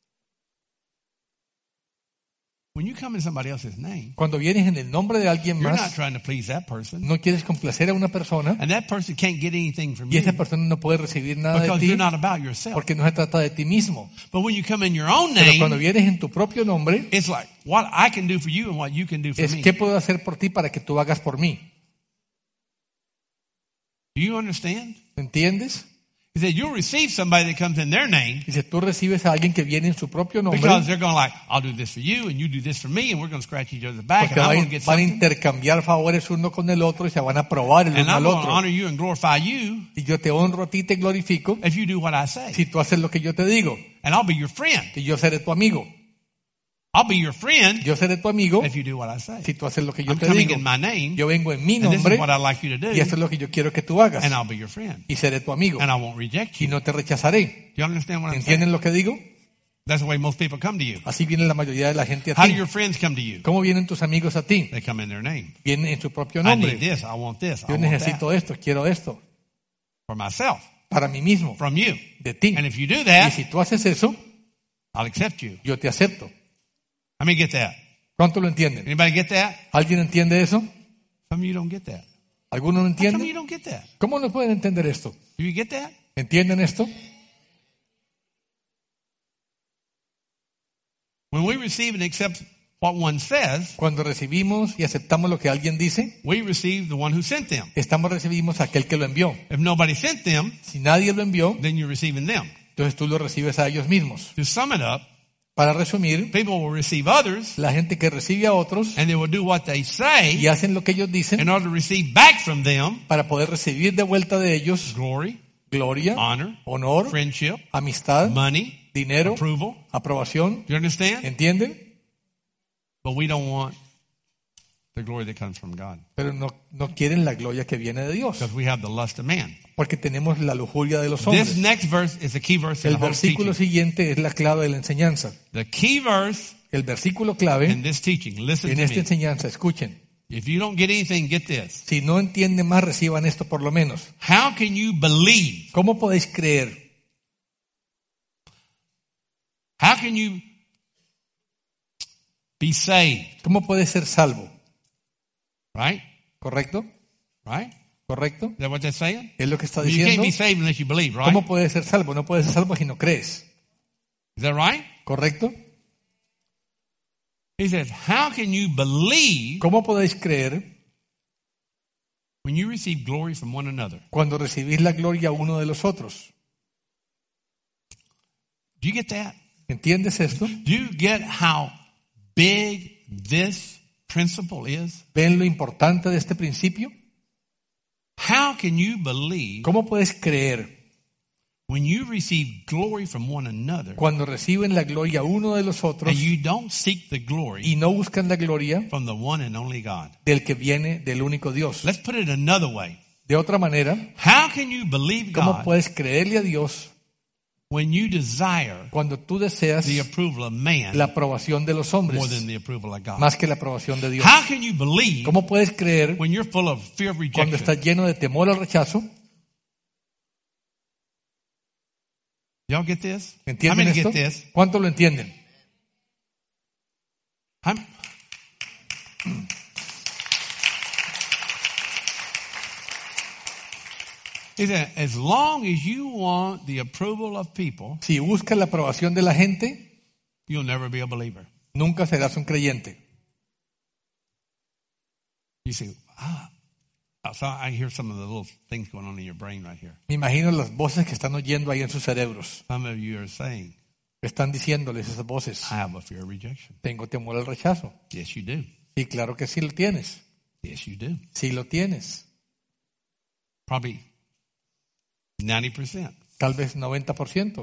S1: When you come in somebody else's name,
S2: Cuando vienes en el nombre de alguien
S1: you're not
S2: más,
S1: trying to please that person.
S2: no quieres complacer a una persona
S1: And that person can't get anything from
S2: y
S1: you
S2: esa persona no puede recibir nada de
S1: because
S2: ti
S1: you're not about yourself.
S2: porque no se trata de ti mismo.
S1: But when you come in your own
S2: Pero cuando
S1: name,
S2: vienes en tu propio nombre,
S1: it's like what I can do for you and what you can do for
S2: es
S1: me.
S2: qué puedo hacer por ti para que tú hagas por mí.
S1: Do you understand?
S2: ¿Entiendes?
S1: He said, you'll receive somebody that comes in their name
S2: Dice, tú recibes a alguien que viene en su propio nombre
S1: because they're going like, I'll do this for you and you do this for me and we're going to scratch each other's back
S2: porque
S1: and I'm
S2: van,
S1: going to get
S2: van a
S1: something
S2: intercambiar favores uno con el otro y se van a probar el
S1: and
S2: uno
S1: I'm
S2: al
S1: going to
S2: otro.
S1: honor you and glorify you
S2: Y yo te honro a ti y te glorifico
S1: if you do what I say.
S2: si tú haces lo que yo te digo.
S1: And I'll be your friend.
S2: Y yo seré tu amigo.
S1: I'll be your friend
S2: Yo seré tu amigo
S1: if you do what I say.
S2: si tú haces lo que yo
S1: I'm
S2: te
S1: coming
S2: digo.
S1: in my name
S2: Yo vengo en mi
S1: and this
S2: nombre
S1: is what I'd like you to do
S2: y esto es lo que yo quiero que tú hagas.
S1: and I'll be your friend
S2: Y seré tu amigo.
S1: and I won't reject
S2: Y
S1: you.
S2: no te rechazaré.
S1: Do you understand what I'm saying?
S2: ¿Entienden lo que digo?
S1: That's the way most people come to you.
S2: Así viene la mayoría de la gente a
S1: How do
S2: ti.
S1: your friends come to you?
S2: ¿Cómo vienen tus amigos a ti?
S1: They come in their name.
S2: Vienen en su propio
S1: I need
S2: nombre.
S1: this. I want this. I
S2: Yo
S1: want that
S2: necesito esto, quiero esto.
S1: for myself
S2: Para mí mismo,
S1: from you.
S2: de ti.
S1: And if you do
S2: Y
S1: that,
S2: si tú haces eso,
S1: I'll accept you.
S2: yo te acepto.
S1: How many get that?
S2: ¿Cuánto lo entienden?
S1: Anybody get that?
S2: ¿Alguien entiende eso?
S1: Some of you don't get that.
S2: ¿Alguno no
S1: How come you
S2: entiende?
S1: don't get that?
S2: ¿Cómo no pueden entender esto?
S1: Do you get that?
S2: ¿Entienden esto?
S1: When we receive and accept what one says,
S2: Cuando recibimos y aceptamos lo que alguien dice,
S1: we receive the one who sent them.
S2: estamos recibimos a aquel que lo envió.
S1: If nobody sent them,
S2: Si nadie lo envió,
S1: then you're receiving them.
S2: entonces tú lo recibes a ellos mismos.
S1: To sum it up,
S2: Para resumir,
S1: people will receive others
S2: la gente que recibe a otros
S1: and they will do what they say
S2: y hacen lo que ellos dicen
S1: in order to receive back from them
S2: para poder recibir de vuelta de ellos
S1: glory,
S2: gloria,
S1: honor,
S2: honor,
S1: friendship,
S2: amistad,
S1: money,
S2: dinero,
S1: approval.
S2: aprobación.
S1: Do you understand?
S2: ¿Entienden?
S1: But we don't want the glory that comes from God
S2: Pero no, no quieren la gloria que viene de Dios,
S1: because we have the lust of man.
S2: porque tenemos la lujuria de los
S1: This
S2: hombres.
S1: next verse is the key verse in
S2: El
S1: the whole
S2: versículo
S1: teaching.
S2: siguiente es la clave de la enseñanza.
S1: The key verse
S2: El versículo
S1: in
S2: clave
S1: this teaching, listen
S2: en
S1: to
S2: esta
S1: me.
S2: enseñanza, escuchen.
S1: If you don't get anything, get this.
S2: Si no entienden más, reciban esto por lo menos.
S1: How can you believe?
S2: ¿Cómo podéis creer?
S1: How can you be saved?
S2: ¿Cómo puedes ser salvo?
S1: Right?
S2: ¿Correcto?
S1: Right?
S2: ¿Correcto?
S1: Is that what they're saying?
S2: Es lo que está
S1: You can't
S2: diciendo.
S1: be saved unless you believe, right?
S2: ¿Cómo puedes ser salvo? No puedes ser salvo si no crees.
S1: Is that right?
S2: ¿Correcto?
S1: He says, how can you believe
S2: ¿Cómo podéis creer
S1: when you receive glory from one another?
S2: cuando recibís la gloria uno de los otros?
S1: Do you get that?
S2: ¿Entiendes esto?
S1: Do you get how big this principle is?
S2: ¿Ven lo importante de este principio?
S1: How can you believe
S2: ¿Cómo puedes creer
S1: when you receive glory from one another
S2: cuando reciben la gloria uno de los otros
S1: and you don't seek the glory
S2: y no buscan la gloria
S1: from the one and only God?
S2: del que viene del único Dios?
S1: Let's put it another way.
S2: De otra manera,
S1: How can you believe
S2: ¿cómo
S1: God
S2: puedes creerle a Dios
S1: when you desire
S2: cuando tú deseas
S1: the approval of man
S2: la aprobación de los
S1: more
S2: hombres
S1: than the approval of God?
S2: más que la aprobación de Dios?
S1: How can you believe
S2: ¿Cómo puedes creer
S1: when you're full of fear of
S2: cuando
S1: rejection?
S2: estás lleno de temor al rechazo?
S1: Y'all get this? How
S2: ¿Entienden
S1: many
S2: esto?
S1: get this?
S2: ¿Cuánto lo entienden?
S1: How- He said, as long as you want the approval of people,
S2: Si buscas la aprobación de la gente,
S1: you'll never be a believer.
S2: nunca serás un creyente.
S1: You say, ah, so I hear some of the little things going on in your brain right here.
S2: Me imagino las voces que están oyendo ahí en sus cerebros.
S1: Some of you are saying,
S2: Están diciéndoles esas voces.
S1: I have a fear of rejection.
S2: Tengo temor al rechazo.
S1: Yes, you do.
S2: Sí, claro que sí lo tienes.
S1: Yes, you do.
S2: Sí lo tienes.
S1: Probably ninety percent,
S2: Tal vez noventa por ciento.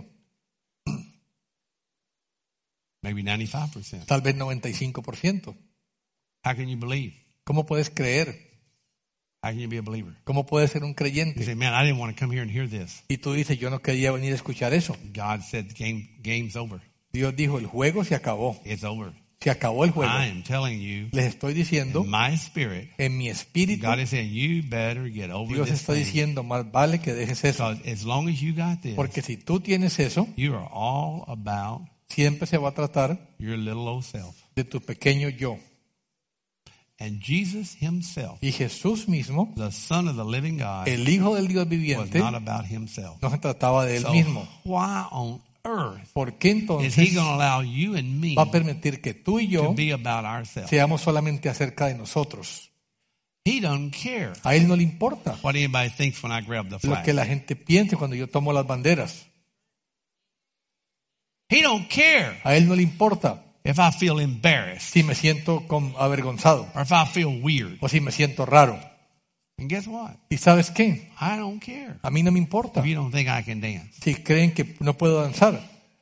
S1: maybe ninety-five percent.
S2: Tal vez noventa y cinco por ciento.
S1: How can you believe?
S2: ¿Cómo puedes creer?
S1: How can you be a believer?
S2: ¿Cómo puedes ser un
S1: You
S2: creyente?
S1: say, man, I didn't want to come here and hear this.
S2: Y tú dices, yo no quería venir a escuchar eso.
S1: God said, game, game's over.
S2: Dios dijo, el juego se acabó.
S1: It's over.
S2: Se acabó el juego.
S1: I am telling you,
S2: Les estoy diciendo,
S1: in my spirit,
S2: en mi espíritu,
S1: God is saying, you better get over
S2: Dios
S1: this
S2: está
S1: thing.
S2: diciendo, más vale que dejes eso.
S1: Because as long as you got this,
S2: Porque si tú tienes eso,
S1: you are all about
S2: siempre se va a tratar
S1: your little old self.
S2: de tu pequeño yo.
S1: And Jesus himself,
S2: Y Jesús mismo,
S1: the Son of the living God,
S2: el Hijo del Dios
S1: was
S2: viviente,
S1: not about himself.
S2: no se trataba de él
S1: So
S2: mismo.
S1: why on earth
S2: ¿Por qué
S1: is he
S2: entonces
S1: going to allow you and me
S2: va a permitir que tú y
S1: to
S2: yo
S1: be about ourselves?
S2: seamos solamente acerca de nosotros?
S1: He doesn't care
S2: A él no le importa
S1: what anybody thinks when I grab the
S2: lo
S1: flag.
S2: que la gente piense cuando yo tomo las banderas.
S1: He don't care
S2: A él no le importa
S1: if I feel embarrassed
S2: si me siento con- avergonzado
S1: or if I feel weird.
S2: o si me siento raro.
S1: And guess what?
S2: ¿Y sabes qué?
S1: I don't care
S2: A mí no me importa
S1: if you don't think I can dance.
S2: si creen que no puedo danzar.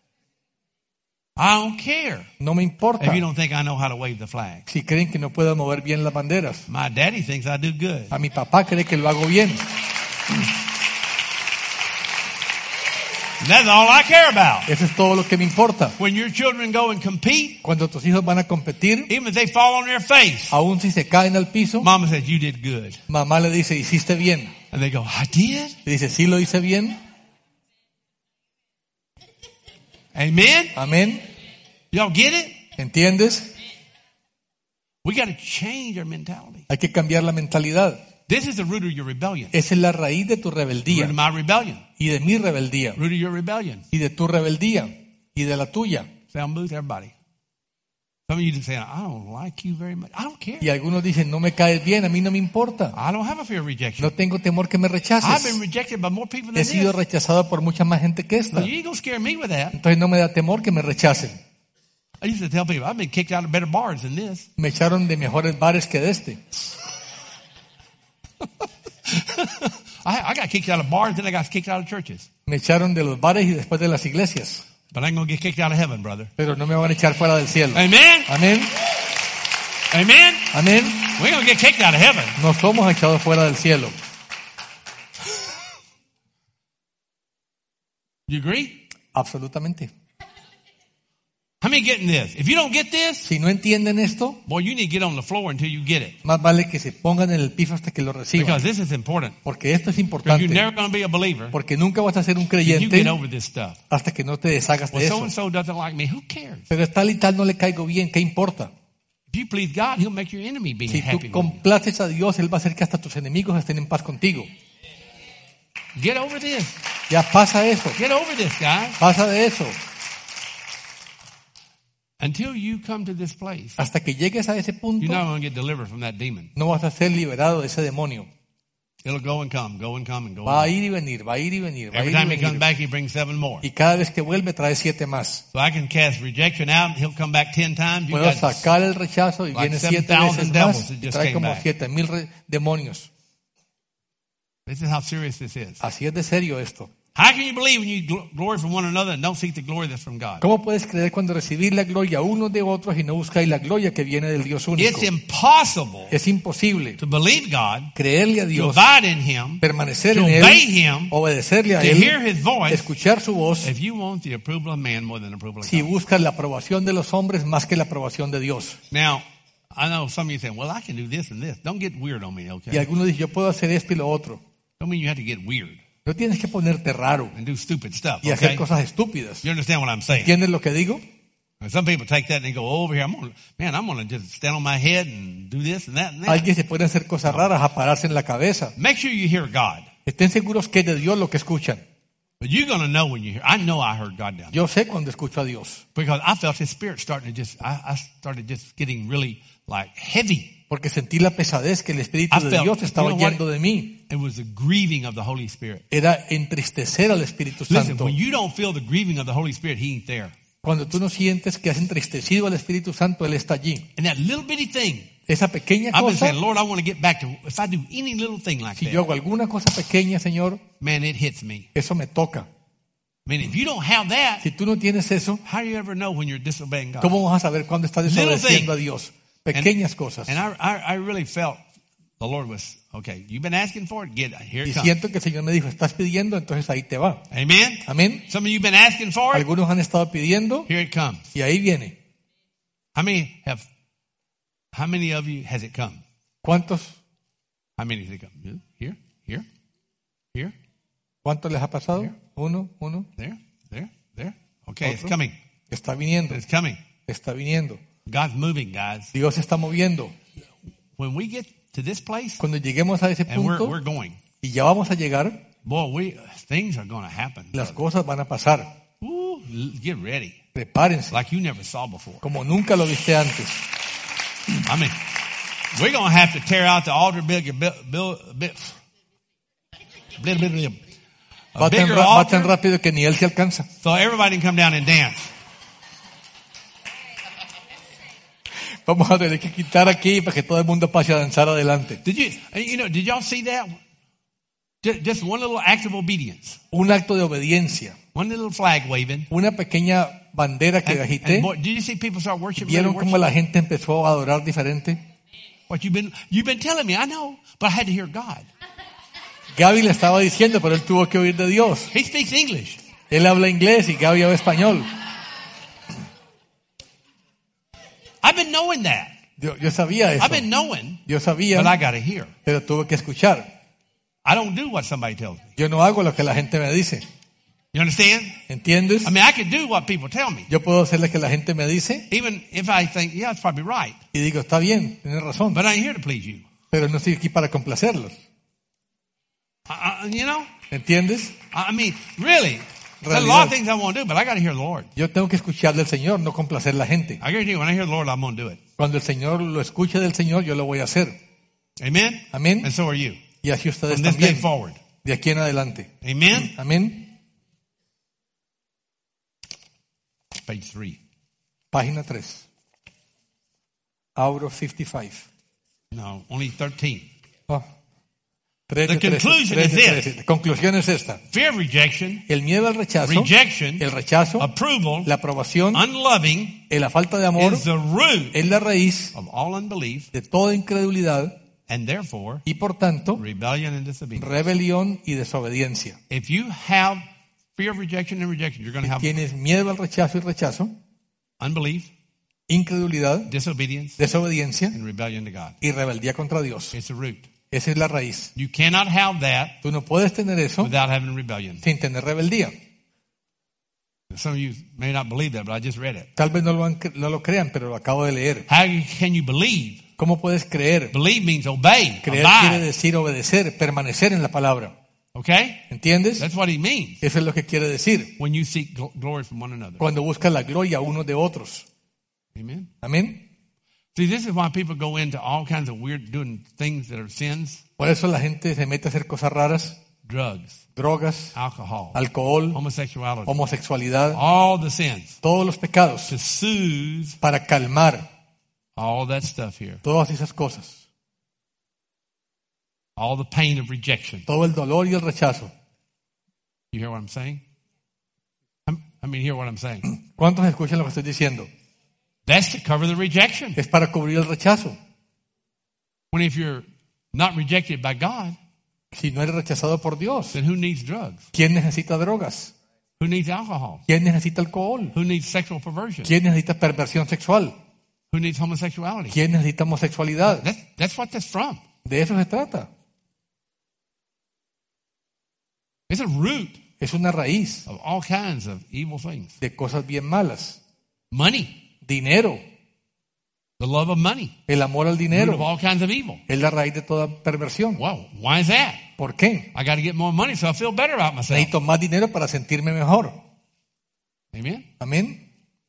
S1: I don't care
S2: No me importa
S1: if you don't think I know how to wave the flag.
S2: si creen que no puedo mover bien las banderas.
S1: My daddy thinks I do good.
S2: A mi papá cree que lo hago bien.
S1: That's all I care about.
S2: Eso es todo lo que me importa.
S1: When your children go and compete,
S2: Cuando tus hijos van a competir,
S1: even if they fall on their face,
S2: aun si se caen al piso,
S1: Mama says, you did good.
S2: mamá le dice, ¿hiciste bien?
S1: And they go, I did?
S2: Le dice, ¿sí lo hice bien?
S1: Amen?
S2: Amén.
S1: Y'all get it?
S2: ¿Entiendes?
S1: We got to change our mentality.
S2: Hay que cambiar la mentalidad.
S1: This is the root of your rebellion.
S2: Esa es la raíz de tu
S1: Root
S2: rebeldía
S1: of my rebellion.
S2: y de mi rebeldía
S1: Root of your rebellion.
S2: y de tu rebeldía y de la tuya.
S1: Sound booth, everybody. Some of you just say, I don't like you very much. I don't care.
S2: Y algunos dicen, no me caes bien, a mí no me importa.
S1: I don't have a fear of rejection.
S2: No tengo temor que me
S1: I've been
S2: rechaces.
S1: rejected by more people
S2: He
S1: than
S2: sido
S1: this.
S2: rechazado por mucha más gente que esta.
S1: So you ain't going to scare me with that.
S2: Entonces no me da temor que me rechacen.
S1: I used to tell people, I've been kicked out of better bars than this.
S2: Me echaron de mejores bares que de este.
S1: I, I got kicked out of bars, then I got kicked out of churches.
S2: Me echaron de los bares y después de las iglesias.
S1: But I ain't going to get kicked out of heaven, brother.
S2: Pero no me van a echar fuera del cielo.
S1: Amen?
S2: Amén.
S1: Amen?
S2: Amén.
S1: We ain't going to get kicked out of heaven.
S2: No somos echados fuera del cielo.
S1: You agree?
S2: Absolutamente.
S1: How many getting this? If you don't get this,
S2: Si no entienden esto,
S1: boy, you need to get on the floor until you get it.
S2: más vale que se pongan en el piso hasta que lo reciban.
S1: Because this is important.
S2: Porque esto es
S1: Because
S2: importante.
S1: you're never going to be a believer
S2: Porque nunca vas a ser un
S1: if you
S2: creyente
S1: get over this stuff.
S2: hasta que no te deshagas
S1: Well,
S2: de
S1: so
S2: eso.
S1: and so doesn't like me. Who cares?
S2: Pero tal y tal no le caigo bien, ¿qué importa?
S1: If you please God, He'll make your enemy be
S2: Si
S1: happy
S2: tú
S1: with
S2: complaces a Dios, Él va a hacer que hasta tus enemigos estén en paz contigo.
S1: you. Get over this.
S2: Ya pasa eso.
S1: Get over this, guys.
S2: Pasa de eso.
S1: Until you come to this place,
S2: Hasta que llegues a ese punto,
S1: you're not going to get delivered from that demon.
S2: no vas a ser liberado de ese demonio.
S1: It'll go and come, go and come and go
S2: Va a
S1: and come.
S2: ir y venir, va a ir y venir, va a
S1: Every
S2: ir y
S1: time he comes
S2: venir.
S1: back, he brings seven more.
S2: Y cada vez que vuelve trae siete más.
S1: So I can cast rejection out, and he'll come back ten times. You
S2: Puedo
S1: got
S2: sacar el rechazo y
S1: like
S2: viene
S1: seven
S2: siete
S1: thousand
S2: veces
S1: devils
S2: más
S1: that
S2: y
S1: just
S2: trae
S1: came
S2: como
S1: back.
S2: siete mil re- demonios.
S1: This is how serious this is.
S2: Así es de serio esto.
S1: How can you believe when you gl- glory from one another and don't seek the glory that's from God?
S2: ¿Cómo puedes creer cuando recibís la gloria unos de otros y no buscáis la gloria que viene del Dios único?
S1: It's impossible
S2: Es imposible
S1: to believe God,
S2: creerle a
S1: to
S2: Dios,
S1: abide in Him,
S2: permanecer
S1: to
S2: en
S1: obey
S2: Él,
S1: Him,
S2: obedecerle a
S1: to hear
S2: Él,
S1: His voice,
S2: escuchar su voz,
S1: if you want the approval of man more than the approval of
S2: si
S1: God.
S2: buscas la aprobación de los hombres más que la aprobación de Dios.
S1: Now, I know some of you saying, well, I can do this and this. Don't get weird on me,
S2: Y
S1: okay?
S2: algunos dicen, yo puedo hacer esto y lo otro.
S1: Don't mean you have to get weird
S2: No tienes que ponerte raro
S1: and do stupid stuff,
S2: y hacer
S1: okay?
S2: cosas estúpidas.
S1: You understand what I'm saying?
S2: ¿Entiendes lo que digo?
S1: And some people take that and they go over here. I'm gonna, man, I'm going to just stand on my head and do this and that and that.
S2: Alguien se puede hacer cosas raras, a pararse en la cabeza.
S1: Make sure you hear God.
S2: Estén seguros que es de Dios lo que escuchan.
S1: But you're going to know when you hear. I know I heard God down there.
S2: Yo sé cuando escucho a Dios.
S1: Because I felt His Spirit starting to just, I, I started just getting really like heavy.
S2: Porque sentí la pesadez que el Espíritu
S1: I
S2: de
S1: felt-
S2: Dios estaba
S1: you know what?
S2: yendo de mí.
S1: It was the grieving of the Holy Spirit.
S2: Era entristecer al Espíritu
S1: Listen,
S2: Santo.
S1: when you don't feel the grieving of the Holy Spirit, He ain't there.
S2: Cuando tú no sientes que has entristecido al Espíritu Santo, Él está allí.
S1: And that little bitty thing,
S2: Esa pequeña
S1: I've been
S2: cosa,
S1: saying, Lord, I want to get back to, if I do any little thing like
S2: si yo
S1: that,
S2: hago alguna cosa pequeña, Señor,
S1: man, it hits me.
S2: eso me toca.
S1: I mean, if you don't have that,
S2: Si tú no tienes eso,
S1: how do you ever know when you're disobeying God?
S2: ¿cómo vas a saber cuándo estás
S1: Little
S2: desobedeciendo
S1: thing.
S2: a Dios? Pequeñas cosas.
S1: And I, I, I really felt the Lord was, okay, you've been asking for it, get it. Here
S2: Y
S1: it comes.
S2: siento que el Señor me dijo, estás pidiendo, entonces ahí te va.
S1: Amen?
S2: Amén.
S1: Some of you have been asking for it,
S2: Algunos han estado pidiendo
S1: here it comes.
S2: y ahí viene.
S1: How many have, how many of you has it come?
S2: ¿Cuántos,
S1: How many has it come? Here, here, here,
S2: cuántos les ha pasado? Uno, uno.
S1: there, there, there. Okay, it's
S2: Otro.
S1: coming.
S2: Está viniendo,
S1: It's coming.
S2: está viniendo.
S1: God's moving, guys.
S2: Dios está moviendo.
S1: When we get to this place,
S2: Cuando lleguemos a ese
S1: and we're,
S2: punto
S1: we're going,
S2: y ya vamos a llegar,
S1: boy, we, things are going to happen.
S2: las cosas van a pasar.
S1: Ooh, l- get ready.
S2: Prepárense,
S1: Like you never saw before.
S2: como nunca lo viste antes.
S1: I mean, we're going to have to tear out the altar, build, build, build, build, build, build, build a
S2: Va tan,
S1: bigger
S2: ra- va tan
S1: altar
S2: rápido que ni Él se alcanza.
S1: so everybody can come down and dance.
S2: Vamos a tener que quitar aquí para que todo el mundo pase a danzar adelante.
S1: Did you, you know, did y'all see that? Ju- Just one little act of obedience.
S2: Un acto de obediencia.
S1: One little flag waving.
S2: Una pequeña bandera que
S1: And,
S2: agité.
S1: and boy, did you see people start worshiping?
S2: ¿Vieron
S1: really
S2: cómo
S1: worship?
S2: la gente empezó a adorar diferente?
S1: What you've been, you've been telling me, I know, but I had to hear God.
S2: Gaby le estaba diciendo, pero él tuvo que oír de Dios.
S1: He speaks English.
S2: Él habla inglés y Gaby habla español.
S1: I've been knowing that.
S2: Yo, yo sabía eso.
S1: I've been knowing,
S2: Yo sabía,
S1: but I got to hear.
S2: pero tuve que escuchar.
S1: I don't do what somebody tells me.
S2: Yo no hago lo que la gente me dice.
S1: You understand?
S2: ¿Entiendes?
S1: I mean, I can do what people tell me,
S2: Yo puedo hacer lo que la gente me dice
S1: even if I think, yeah, it's probably right.
S2: y digo, está bien, tienes razón,
S1: But I ain't here to please you.
S2: pero no estoy aquí para complacerlos.
S1: I, I, you know?
S2: ¿Entiendes?
S1: I mean, really, there's a
S2: Realidad.
S1: lot of things I want to do, but I got to hear the Lord.
S2: Yo tengo que escuchar del Señor, no complacer la gente.
S1: I guarantee you, when I hear the Lord, I'm going to do it.
S2: Cuando el Señor lo escuche del Señor, yo lo voy a hacer.
S1: Amen?
S2: Amén.
S1: And so are you.
S2: Y así ustedes
S1: From this day
S2: también,
S1: forward.
S2: de aquí en adelante.
S1: Amen?
S2: Amén.
S1: Page three.
S2: Página tres. Out of cincuenta y cinco.
S1: No, only thirteen.
S2: Oh. tres de
S1: The
S2: trece,
S1: conclusion
S2: tres de
S1: is
S2: trece. La conclusión es esta.
S1: Fear of rejection,
S2: El miedo al rechazo,
S1: rejection,
S2: el rechazo,
S1: approval,
S2: la aprobación,
S1: unloving
S2: y la falta de amor
S1: is the root
S2: es la raíz
S1: of all unbelief
S2: de toda incredulidad
S1: and therefore
S2: y por tanto
S1: rebellion and disobedience.
S2: rebelión y desobediencia.
S1: If you have fear of rejection and rejection, you're going to have
S2: Tienes miedo al rechazo y rechazo,
S1: unbelief,
S2: incredulidad,
S1: disobedience,
S2: desobediencia
S1: and rebellion to God.
S2: y rebeldía contra Dios.
S1: It's a root.
S2: Esa es la raíz.
S1: You cannot have that
S2: Tú no puedes tener eso
S1: without having rebellion.
S2: sin tener rebeldía.
S1: Some of you may not believe that, but I just read it.
S2: Tal vez no lo, han- no lo crean, pero lo acabo de leer.
S1: How can you believe?
S2: ¿Cómo puedes creer?
S1: Believe means obey,
S2: Creer quiere
S1: abide.
S2: decir obedecer, permanecer en la palabra.
S1: Okay?
S2: ¿Entiendes?
S1: That's what he means
S2: Eso es lo que quiere decir
S1: when you seek gl- glory from one another.
S2: cuando buscas la gloria unos de otros.
S1: Amen?
S2: Amén.
S1: See, this is why people go into all kinds of weird doing things that are sins.
S2: Por eso la gente se mete a hacer cosas raras,
S1: Drugs,
S2: drogas,
S1: alcohol,
S2: alcohol,
S1: homosexuality,
S2: homosexualidad,
S1: all the sins
S2: todos los pecados,
S1: to soothe
S2: para calmar
S1: all that stuff here.
S2: todas esas cosas,
S1: All the pain of rejection.
S2: todo el dolor y el rechazo.
S1: You hear what I'm saying? I'm- I mean, hear what I'm saying.
S2: ¿Cuántos escuchan lo que estoy diciendo?
S1: That's to cover the rejection.
S2: Es para cubrir el rechazo.
S1: When if you're not rejected by God,
S2: Si no eres rechazado por Dios,
S1: then who needs drugs?
S2: ¿quién necesita drogas?
S1: Who needs alcohol?
S2: ¿Quién necesita alcohol?
S1: Who needs sexual perversion?
S2: ¿Quién necesita perversión sexual?
S1: Who needs homosexuality?
S2: ¿Quién necesita homosexualidad?
S1: That's, that's what that's from.
S2: De eso se trata.
S1: It's a root
S2: Es una raíz
S1: of all kinds of evil things.
S2: de cosas bien malas.
S1: Money,
S2: Dinero,
S1: the love of money,
S2: el amor al
S1: root of
S2: dinero,
S1: all kinds of evil.
S2: es la raíz de toda perversión.
S1: Well, why is that?
S2: ¿Por qué?
S1: I got to get more money so I feel better about myself.
S2: Necesito más dinero para sentirme mejor.
S1: Amen?
S2: Amén.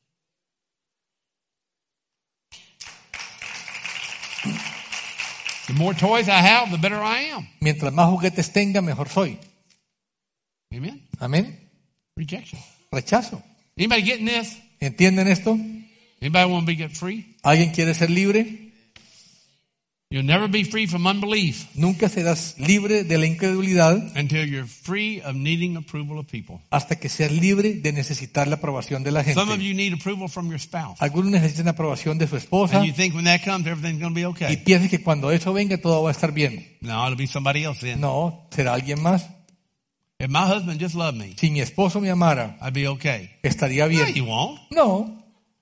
S1: The more toys I have, the better I am.
S2: Mientras más juguetes tenga, mejor soy.
S1: Amen?
S2: Amén.
S1: Rejection.
S2: Rechazo.
S1: Anybody getting this?
S2: ¿Entienden esto?
S1: Anybody want to be get free?
S2: ¿Alguien quiere ser libre?
S1: You'll never be free from unbelief
S2: Nunca serás libre de la incredulidad
S1: until you're free of needing approval of people.
S2: hasta que seas libre de necesitar la aprobación de la
S1: Some of
S2: gente.
S1: you need approval from your spouse.
S2: Algunos necesitan aprobación de su esposa
S1: And you think when that comes, everything's going to be
S2: y
S1: okay.
S2: piensan que cuando eso venga todo va a estar bien.
S1: No, it'll be somebody else then.
S2: No, será alguien más.
S1: If my husband just loved me,
S2: Si mi esposo me amara,
S1: I'd be okay.
S2: estaría
S1: No, you
S2: bien.
S1: won't.
S2: No,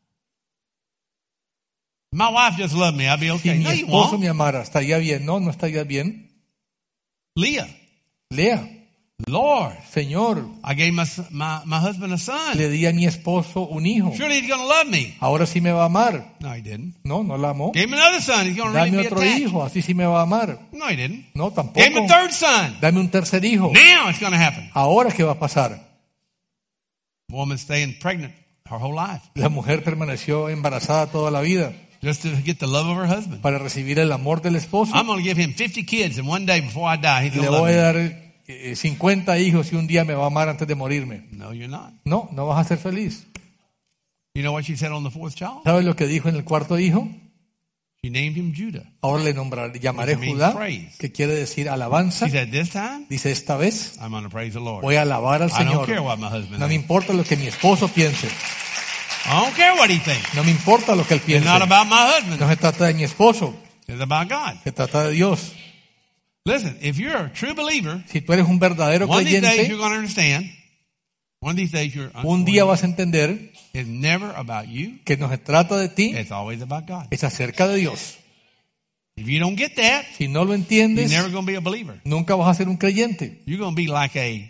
S1: If my wife just loved me, I'd be
S2: si
S1: okay.
S2: mi
S1: No, you
S2: esposo
S1: won't.
S2: me amara, estaría bien. No, no estaría bien.
S1: Leah,
S2: Lea,
S1: Lord,
S2: Señor,
S1: I gave my, son- my, my husband a son.
S2: le di a mi esposo un hijo.
S1: Surely he's going to love me.
S2: Ahora sí me va a amar.
S1: No, he didn't.
S2: No, no la amó.
S1: Gave him another son. He's going to really
S2: Dame
S1: be
S2: otro
S1: attached.
S2: hijo, así sí me va a amar.
S1: No, he didn't.
S2: No,
S1: Gave him a
S2: tampoco.
S1: third son.
S2: Dame un tercer hijo.
S1: Now it's going to happen.
S2: Ahora, ¿qué va a pasar?
S1: Woman staying pregnant her whole life
S2: La mujer permaneció embarazada toda la vida
S1: just to get the love of her husband.
S2: para recibir el amor del esposo.
S1: I'm going to give him fifty kids in one day before I die. He's going
S2: Le
S1: to love
S2: voy a
S1: me.
S2: dar eh, cincuenta hijos y un día me va a amar antes de morirme.
S1: No, you're not.
S2: No, no vas a ser feliz.
S1: You know what she said on the fourth child?
S2: ¿Sabes lo que dijo en el cuarto hijo?
S1: She named him Judah.
S2: Ahora le nombraré, llamaré
S1: Which means
S2: Judá,
S1: praise.
S2: que quiere decir alabanza.
S1: She said, this time,
S2: Dice, esta vez
S1: I'm going to praise the Lord.
S2: voy a alabar al
S1: I don't
S2: Señor.
S1: care what my husband
S2: No me
S1: thinks.
S2: importa lo que mi esposo piense.
S1: I don't care what he thinks.
S2: No me importa lo que él
S1: It's
S2: piense.
S1: not about my husband.
S2: No se trata de mi esposo,
S1: It's about God.
S2: se trata de Dios.
S1: Listen, if you're a true believer,
S2: Si tú eres un verdadero
S1: one of these days
S2: creyente,
S1: you're going to understand. One of these days you're
S2: un día vas a entender
S1: It's never about you.
S2: que no se trata de ti,
S1: It's always about God.
S2: es acerca de Dios.
S1: If you don't get that,
S2: Si no lo
S1: you're
S2: entiendes,
S1: never going to be a believer.
S2: nunca vas a ser un creyente.
S1: You're going to be like a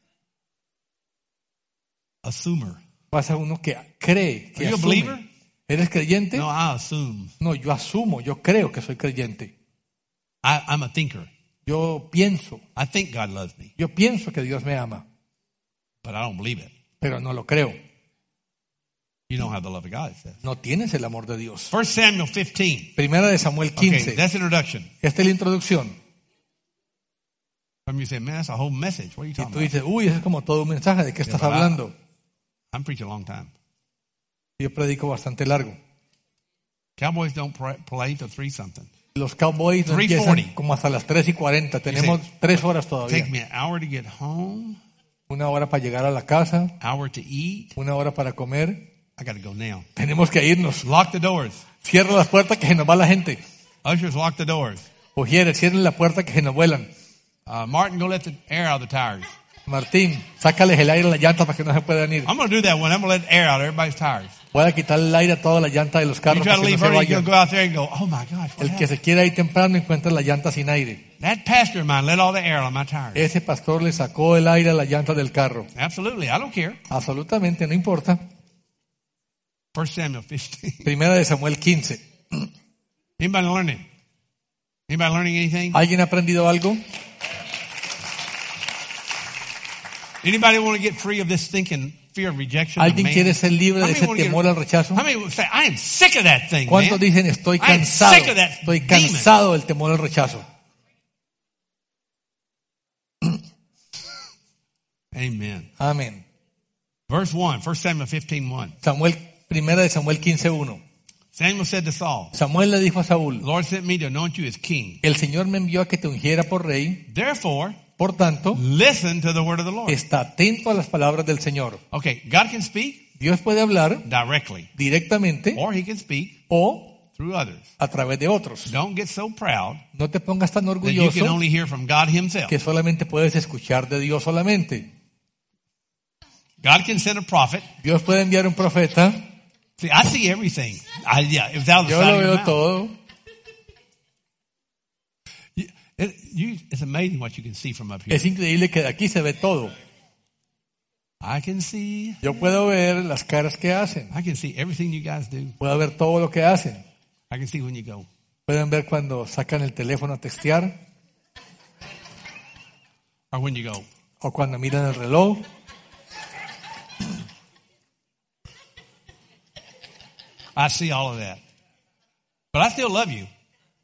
S1: assumer.
S2: Vas a uno que cree, que
S1: Are you a
S2: asume.
S1: believer?
S2: ¿Eres creyente?
S1: No, I assume.
S2: No, yo asumo, yo creo que soy creyente.
S1: I, I'm a thinker.
S2: Yo pienso,
S1: I think God loves me,
S2: yo pienso que Dios me ama,
S1: but I don't believe it.
S2: pero no lo creo.
S1: You don't have the love of God, it says.
S2: No tienes el amor de Dios.
S1: First Samuel fifteen.
S2: Primera de Samuel
S1: Okay,
S2: quince.
S1: that's introduction.
S2: Esta es la introducción.
S1: Some of you say, man, that's a whole message. What are you
S2: Y
S1: talking
S2: tú
S1: about?
S2: dices, uy, eso es como todo un mensaje. ¿De qué estás
S1: Yeah, but I-
S2: hablando?
S1: I'm preaching a long time.
S2: Yo predico bastante largo.
S1: Cowboys don't pray, play till three something.
S2: Los Cowboys no
S1: three
S2: empiezan
S1: forty.
S2: como hasta las tres y cuarenta. Tenemos
S1: say,
S2: tres horas
S1: It
S2: todavía.
S1: takes me an hour to get home,
S2: Una hora para llegar a la casa,
S1: hour to eat.
S2: una hora para comer.
S1: I got to go now.
S2: Tenemos que irnos.
S1: Lock the doors.
S2: Cierra las puertas que se nos va la gente.
S1: Ushers, lock the doors.
S2: Ujieres, cierren la puerta que se nos vuelan.
S1: Uh, Martin, go let the air out of the tires.
S2: Martín, sácales el aire a las llantas para que no se puedan ir.
S1: I'm going to do that one. I'm going to let air out of everybody's tires.
S2: Voy a quitar el aire a todas las llantas de los
S1: You
S2: carros
S1: try
S2: para
S1: to
S2: que
S1: leave
S2: no se
S1: early, you'll
S2: vayan.
S1: go out there and go, oh my gosh, what
S2: El que
S1: happened?
S2: se quiera ir temprano encuentra las llantas sin aire.
S1: That pastor of mine let all the air out of my tires.
S2: Ese pastor le sacó el aire a las llantas del carro.
S1: Absolutely. I don't care.
S2: Absolutamente, no importa.
S1: First Samuel fifteen.
S2: Primera de Samuel quince.
S1: Anybody learning? Anybody learning anything?
S2: ¿Alguien ha aprendido algo?
S1: Anybody want to get free of this thinking fear of rejection. of
S2: ¿Alguien
S1: man?
S2: quiere ser libre
S1: How
S2: de
S1: many
S2: ese
S1: wanna get-
S2: temor al rechazo?
S1: How many would say, I am sick of that thing,
S2: ¿Cuántos
S1: man?
S2: dicen estoy
S1: I am
S2: cansado?
S1: sick of that
S2: Estoy
S1: demon.
S2: cansado del temor al rechazo.
S1: Amen.
S2: Amén.
S1: Verse one, First Samuel fifteen one.
S2: Samuel, primera de Samuel quince uno.
S1: Samuel said to Saul,
S2: Samuel le dijo a
S1: the
S2: Saúl,
S1: Lord sent me to anoint you as king.
S2: el Señor me envió a que te ungiera por rey,
S1: Therefore,
S2: por tanto,
S1: listen to the word of the Lord.
S2: está atento a las palabras del Señor.
S1: Okay, God can speak
S2: Dios puede hablar
S1: directly,
S2: directamente
S1: or he can speak
S2: o
S1: through others.
S2: a través de otros.
S1: Don't get so proud
S2: No te pongas tan
S1: that you
S2: orgulloso
S1: can only hear from God himself.
S2: que solamente puedes escuchar de Dios solamente.
S1: God can send a prophet.
S2: Dios puede enviar un profeta.
S1: See, I see everything. I, yeah, it was out of the
S2: Yo
S1: side
S2: lo
S1: of your
S2: veo
S1: mouth.
S2: todo.
S1: You, it, you, it's amazing what you can see from up here.
S2: Es increíble que de aquí se ve todo.
S1: I can see,
S2: Yo puedo ver las caras que hacen.
S1: I can see everything you guys do.
S2: Puedo ver todo lo que hacen.
S1: I can see when you go.
S2: Pueden ver cuando sacan el teléfono a textear
S1: Or when you go.
S2: o cuando miran el reloj.
S1: I see all of that. But I still love you.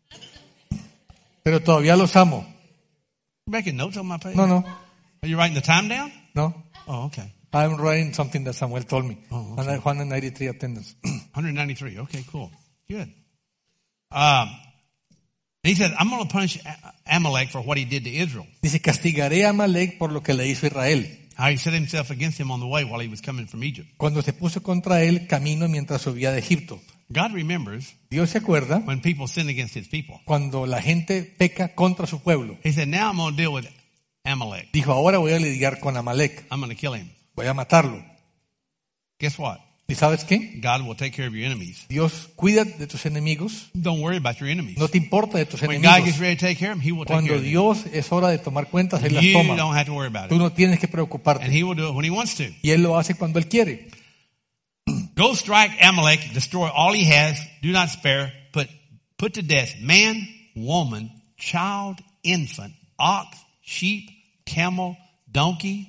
S2: Pero todavía los amo.
S1: You making notes on my page?
S2: No, no,
S1: Are you writing the time down?
S2: no.
S1: Oh, okay.
S2: I'm writing something that Samuel told me.
S1: Oh,
S2: one hundred ninety-three attendance.
S1: one ninety-three. Okay, cool. Good. Um, he said, I'm going to punish Amalek for what he did to Israel.
S2: Dice, castigaré a Amalek por lo que le hizo Israel.
S1: How he set himself against him on the way while he was coming from Egypt.
S2: Cuando se puso contra él camino mientras subía de Egipto.
S1: God remembers
S2: Dios se acuerda
S1: when people sin against his people.
S2: cuando la gente peca contra su pueblo.
S1: He said, now I'm going to deal with Amalek.
S2: Dijo, ahora voy a lidiar con Amalek.
S1: I'm going to kill him.
S2: Voy a matarlo.
S1: Guess what?
S2: ¿Y sabes qué?
S1: God will take care of your enemies.
S2: Dios cuida de tus enemigos.
S1: Don't worry about your enemies.
S2: No te importa de tus
S1: When God gets
S2: enemigos.
S1: ready to take care of them, he will take care
S2: Cuando
S1: of them.
S2: Dios es hora de tomar cuentas, Él las
S1: You
S2: toma.
S1: don't have to worry about
S2: Tú
S1: it.
S2: no tienes que
S1: And
S2: preocuparte.
S1: he will do it when he wants to.
S2: Y Él lo hace cuando Él quiere.
S1: Go strike Amalek, destroy all he has, do not spare, put, put to death man, woman, child, infant, ox, sheep, camel, donkey.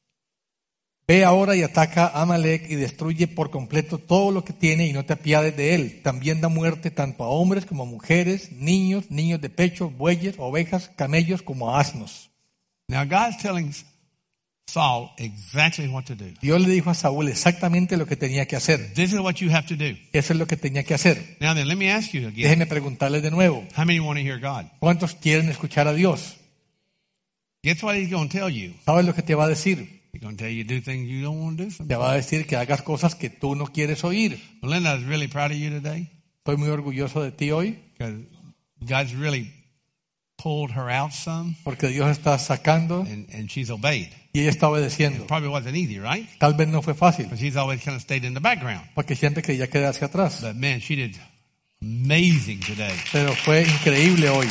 S2: Ve ahora y ataca a Amalek y destruye por completo todo lo que tiene y no te apiades de él. También da muerte tanto a hombres como a mujeres, niños, niños de pecho, bueyes, ovejas, camellos como a asnos.
S1: Now God's telling Saul exactly what to do.
S2: Dios le dijo a Saúl exactamente lo que tenía que hacer.
S1: This is what you have to do.
S2: Eso es lo que tenía que hacer.
S1: Now then, let me ask you again.
S2: Déjeme preguntarle de nuevo.
S1: How many want to hear God?
S2: ¿Cuántos quieren escuchar a Dios?
S1: Guess what he's going to tell you?
S2: ¿Sabes lo que te va a decir?
S1: He's going to tell you to do things you don't want to do
S2: Te
S1: sometimes.
S2: va a decir que hagas cosas que tú no quieres oír.
S1: Melinda, I was really proud of you today
S2: Estoy muy orgulloso de ti hoy
S1: because God's really pulled her out some
S2: porque Dios está sacando
S1: and, and she's obeyed.
S2: y ella está obedeciendo.
S1: Probably wasn't easy, right?
S2: Tal vez no fue fácil
S1: Because she's always kind of stayed in the background.
S2: porque siempre quería quedarse atrás.
S1: But man, she did amazing today.
S2: Pero fue increíble hoy.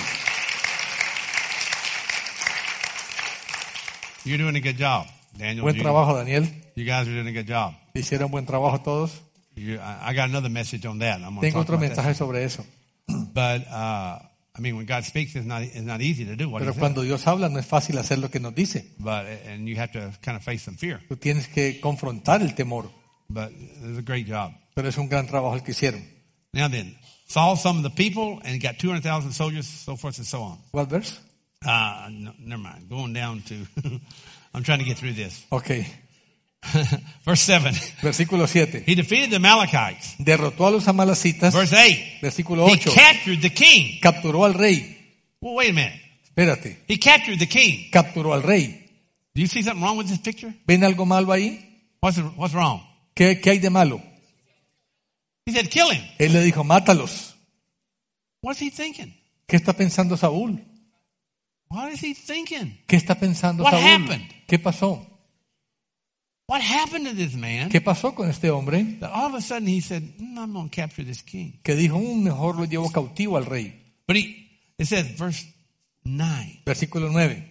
S1: You're doing a good job, Daniel.
S2: Buen
S1: You-
S2: trabajo, Daniel.
S1: You guys are doing a good job.
S2: Hicieron buen trabajo todos.
S1: You, I, I got another message on that. I'm going to
S2: Tengo
S1: talk
S2: otro
S1: about
S2: mensaje
S1: that.
S2: sobre eso.
S1: But uh, I mean, when God speaks, it's not it's not easy to do what
S2: Pero
S1: He says.
S2: cuando Dios habla no es fácil hacer lo que nos dice.
S1: But and you have to kind of face some fear.
S2: Tú tienes que confrontar el temor.
S1: But it's a great job.
S2: Pero es un gran trabajo el que hicieron.
S1: Now then, Saul summoned the people and got two hundred thousand soldiers, so forth and so on.
S2: ¿Cuál verso?
S1: Uh, no, never mind. Going down to, I'm trying to get through this.
S2: Ok.
S1: Verse seven.
S2: Versículo siete.
S1: He defeated the Amalekites.
S2: Derrotó a los amalecitas.
S1: Verse eight.
S2: Versículo
S1: He
S2: ocho.
S1: captured the king.
S2: Capturó al rey.
S1: Well, wait a minute.
S2: Espérate.
S1: He captured the king.
S2: Capturó al rey.
S1: Do you see something wrong with this picture?
S2: ¿Ven algo malo ahí?
S1: What's what's wrong?
S2: ¿Qué, qué hay de malo?
S1: He said, kill him.
S2: Él le dijo, mátalos.
S1: What's he thinking?
S2: ¿Qué está pensando Saúl?
S1: What is he thinking?
S2: ¿Qué está pensando
S1: What
S2: Saúl?
S1: happened?
S2: ¿Qué pasó?
S1: What happened to this man?
S2: ¿Qué pasó con este hombre
S1: That all of a sudden he said, mm, I'm going to capture this king.
S2: que dijo, un mejor lo llevo cautivo al rey?
S1: But he, it says, verse nine.
S2: Versículo nueve.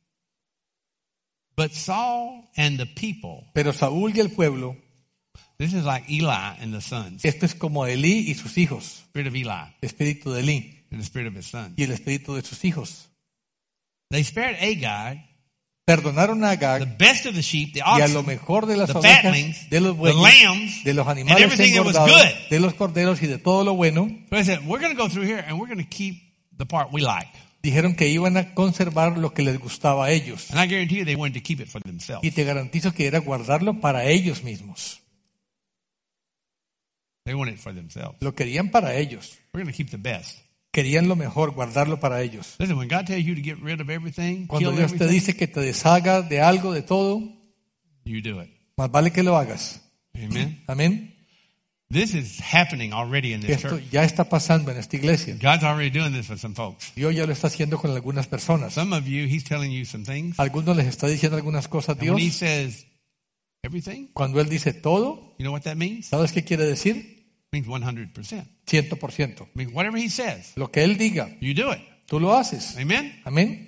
S1: But Saul and the people,
S2: Pero Saúl y el pueblo,
S1: this is like Eli and the sons,
S2: esto es como Elí y sus hijos,
S1: spirit of Eli
S2: el espíritu de Elí
S1: and the spirit of his son.
S2: y el espíritu de sus hijos.
S1: They spared Agag
S2: Perdonaron a
S1: the
S2: Agag
S1: best of the sheep, the
S2: y a
S1: oxen,
S2: lo mejor de las
S1: the
S2: ovejas,
S1: fatlings,
S2: de los
S1: the
S2: bueyes,
S1: lambs,
S2: de los
S1: and
S2: animales
S1: everything that was
S2: engordados,
S1: good.
S2: de los corderos y de todo lo bueno.
S1: So they said, we're going to go through here and we're going to keep the part we like.
S2: Dijeron que iban a conservar lo que les gustaba a ellos.
S1: And I guarantee you they wanted to keep it for themselves.
S2: Y te garantizo que era guardarlo para ellos mismos.
S1: They wanted it for themselves.
S2: Lo querían para ellos.
S1: We're going to keep the best.
S2: Querían lo mejor, guardarlo para ellos.
S1: Listen, when God tells you to get rid of everything,
S2: Cuando
S1: kill
S2: Dios te
S1: everything,
S2: dice que te deshagas de algo, de todo,
S1: you do it.
S2: más vale que lo hagas.
S1: Amen.
S2: Amén.
S1: This is happening already in this
S2: Esto
S1: church.
S2: ya está pasando en esta iglesia.
S1: God's already doing this for some folks.
S2: Dios ya lo está haciendo con algunas personas.
S1: Some of you, He's telling you some things.
S2: Algunos les está diciendo algunas cosas
S1: And when He
S2: Dios.
S1: says everything,
S2: Cuando Él dice todo,
S1: you know what that means?
S2: ¿sabes qué quiere decir?
S1: It means one hundred percent.
S2: Ciento por ciento.
S1: I mean, whatever He says,
S2: Lo que Él diga,
S1: you do it.
S2: tú lo haces.
S1: Amen?
S2: Amén.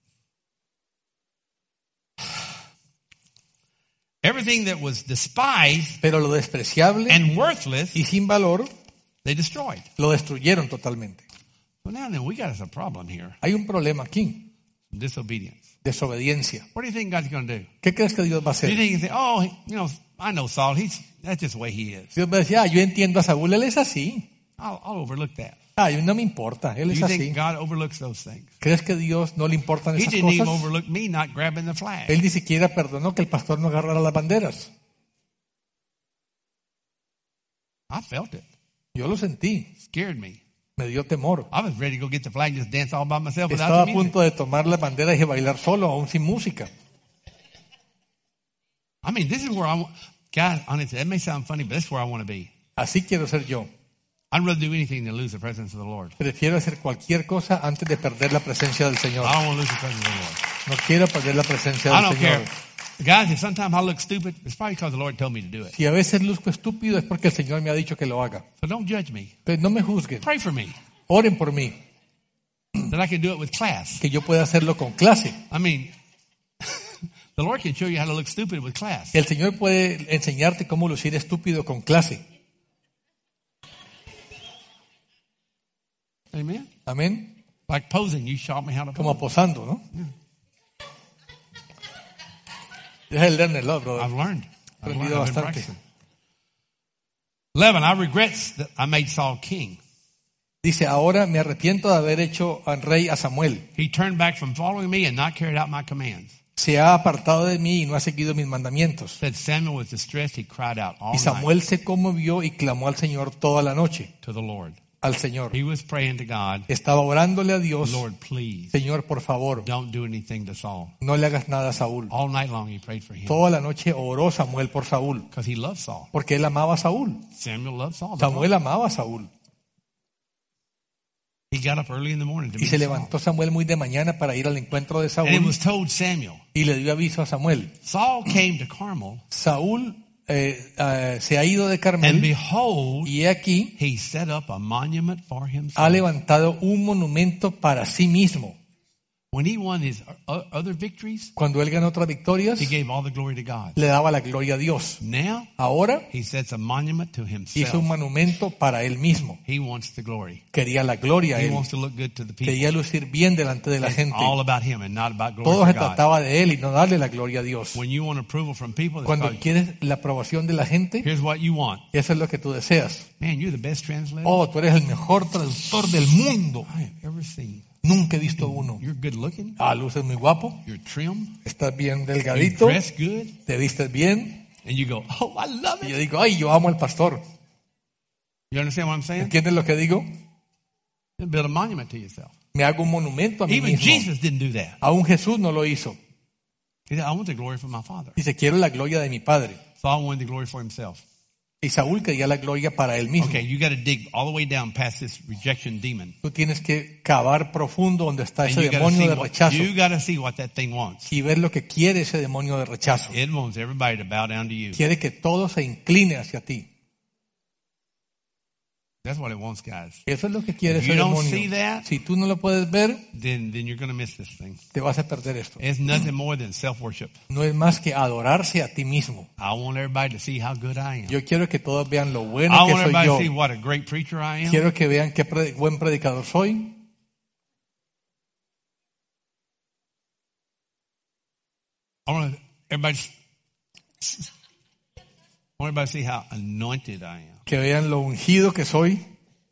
S1: Everything that was despised
S2: Pero lo despreciable
S1: and worthless,
S2: y sin valor,
S1: they destroyed.
S2: lo destruyeron totalmente.
S1: So now then, we got us a problem here.
S2: Hay un problema aquí,
S1: Disobedience.
S2: desobediencia.
S1: What do you think God's going to do?
S2: ¿Qué crees que Dios va a
S1: Do you
S2: hacer?
S1: think He say, oh, you know, I know Saul. He's that's just the way he is.
S2: Dios va a decir, ah, yo entiendo a Saúl, él es así.
S1: I'll, I'll overlook that.
S2: Ah, no me importa, él
S1: Do
S2: es
S1: you
S2: así.
S1: think God overlooks those things?
S2: ¿Crees que Dios no le importan
S1: He
S2: esas
S1: didn't even
S2: cosas?
S1: overlook me not grabbing the flag.
S2: Él ni siquiera perdonó que el pastor no agarrara las banderas.
S1: I felt it.
S2: Yo lo sentí,
S1: It scared me.
S2: me dio temor.
S1: I was ready to go get the flag and just dance all by myself without
S2: Estaba a
S1: the music.
S2: punto de tomar las banderas y bailar solo, aún sin música.
S1: I mean, this is where I want. God, honestly, that may sound funny, but that's where I want to be.
S2: Así quiero ser yo.
S1: I'd rather do anything than lose the presence of the Lord.
S2: Prefiero hacer cualquier cosa antes de perder la presencia del Señor.
S1: I don't want to lose the presence of the Lord.
S2: No quiero perder la presencia
S1: I
S2: del
S1: don't
S2: Señor.
S1: care. Guys, if sometimes I look stupid, it's probably because the Lord told me to do it.
S2: Si a veces luzco estúpido es porque el Señor me ha dicho que lo haga.
S1: So don't judge me.
S2: Pero no me juzguen.
S1: Pray for me
S2: Oren por mí,
S1: that I can do it with class.
S2: que yo pueda hacerlo con clase.
S1: I mean, the Lord can show you how to look stupid with class.
S2: El Señor puede enseñarte cómo lucir estúpido con clase.
S1: Amen.
S2: Amén.
S1: Like posing, you showed me how to pose.
S2: Como posando, ¿no? Es el learner love, brother.
S1: I've learned. I've learned.
S2: Aprendido
S1: I've been
S2: bastante.
S1: practicing. Eleven. I regret that I made Saul king.
S2: Dice, ahora me arrepiento de haber hecho al rey a Samuel.
S1: He turned back from following me and not carried out my commands.
S2: Se ha apartado de mí y no ha seguido mis mandamientos.
S1: Said Samuel was distressed. He cried out all
S2: Y Samuel
S1: night
S2: se conmovió y clamó al Señor toda la noche.
S1: to the Lord.
S2: Al Señor.
S1: He was praying to God,
S2: Estaba orándole a Dios.
S1: Lord, please
S2: Señor, por favor,
S1: don't do anything to Saul.
S2: no le hagas nada a Saúl.
S1: All night long he prayed for him
S2: Toda la noche oró Samuel por Saúl.
S1: because he loved Saul.
S2: Porque él amaba a Saúl.
S1: Samuel loved Saul.
S2: Samuel amaba a Saúl.
S1: He got up early in the morning to
S2: Y
S1: meet
S2: se
S1: Saul.
S2: levantó Samuel muy de mañana para ir al encuentro de
S1: And it
S2: Saúl.
S1: was told Samuel,
S2: Y le dio aviso a Samuel.
S1: Saul came to Carmel,
S2: Saúl eh, eh, se ha ido de
S1: and
S2: Carmel.
S1: behold,
S2: Y he aquí
S1: he set up a monument for
S2: ha
S1: himself.
S2: levantado un monumento para sí mismo.
S1: When he won his o- other victories,
S2: Cuando él ganó otras victorias,
S1: he gave all the glory to God.
S2: le daba la gloria a Dios.
S1: Now,
S2: Ahora
S1: he sets a monument to
S2: hizo
S1: himself.
S2: un monumento para él mismo.
S1: He wants the glory.
S2: Quería la gloria a
S1: He
S2: él.
S1: wants to look good to the people.
S2: Quería lucir bien delante de la
S1: It's
S2: gente.
S1: all about him and not about glory
S2: Todo
S1: to
S2: se
S1: God.
S2: trataba de él y no darle la gloria a Dios.
S1: When you want approval from people, that's
S2: Cuando
S1: because-
S2: quieres la aprobación de la gente,
S1: here's what you want.
S2: eso es lo que tú deseas.
S1: Man, you're the best translator
S2: Oh, tú eres el mejor traductor del mundo.
S1: I have ever seen.
S2: Nunca he visto uno.
S1: You're good looking.
S2: Ah, luces muy guapo.
S1: You're trim.
S2: Estás bien
S1: You
S2: delgadito.
S1: dress good.
S2: Te vistes bien.
S1: And you go, oh, I love
S2: Y
S1: it.
S2: yo digo, ay, yo amo al pastor.
S1: You understand what I'm saying?
S2: ¿Entiendes lo que digo?
S1: You build a monument to yourself.
S2: Me hago un monumento a mí
S1: Even
S2: mismo.
S1: Jesus didn't do that.
S2: Aún Jesús no lo hizo.
S1: He said, I want the glory for my Father.
S2: Dice, quiero la gloria de mi Padre.
S1: Saul wanted the glory for himself.
S2: Y Saúl quería la gloria para él mismo.
S1: Okay, you got to dig all the way down past this rejection demon.
S2: Tú tienes que cavar profundo donde está
S1: And
S2: ese
S1: you got to
S2: demonio
S1: see
S2: de
S1: what,
S2: rechazo
S1: you got to see what that thing wants.
S2: y ver lo que quiere ese demonio de rechazo.
S1: It wants everybody to bow down to you.
S2: Quiere que todo se incline hacia ti.
S1: That's what it wants, guys.
S2: Eso es lo que quiere
S1: If
S2: ese
S1: you don't
S2: demonio.
S1: see that,
S2: Si tú no lo puedes ver,
S1: then then you're going to miss this thing.
S2: te vas a perder esto.
S1: It's nothing more than self-worship.
S2: No es más que adorarse a ti mismo.
S1: I want everybody to see how good I am.
S2: Yo quiero que todos vean lo bueno
S1: I
S2: que
S1: want
S2: soy
S1: everybody
S2: yo.
S1: to see what a great preacher I am.
S2: Quiero que vean qué pre- buen predicador soy.
S1: I want everybody, I want everybody to see how anointed I am.
S2: Que vean lo ungido que soy.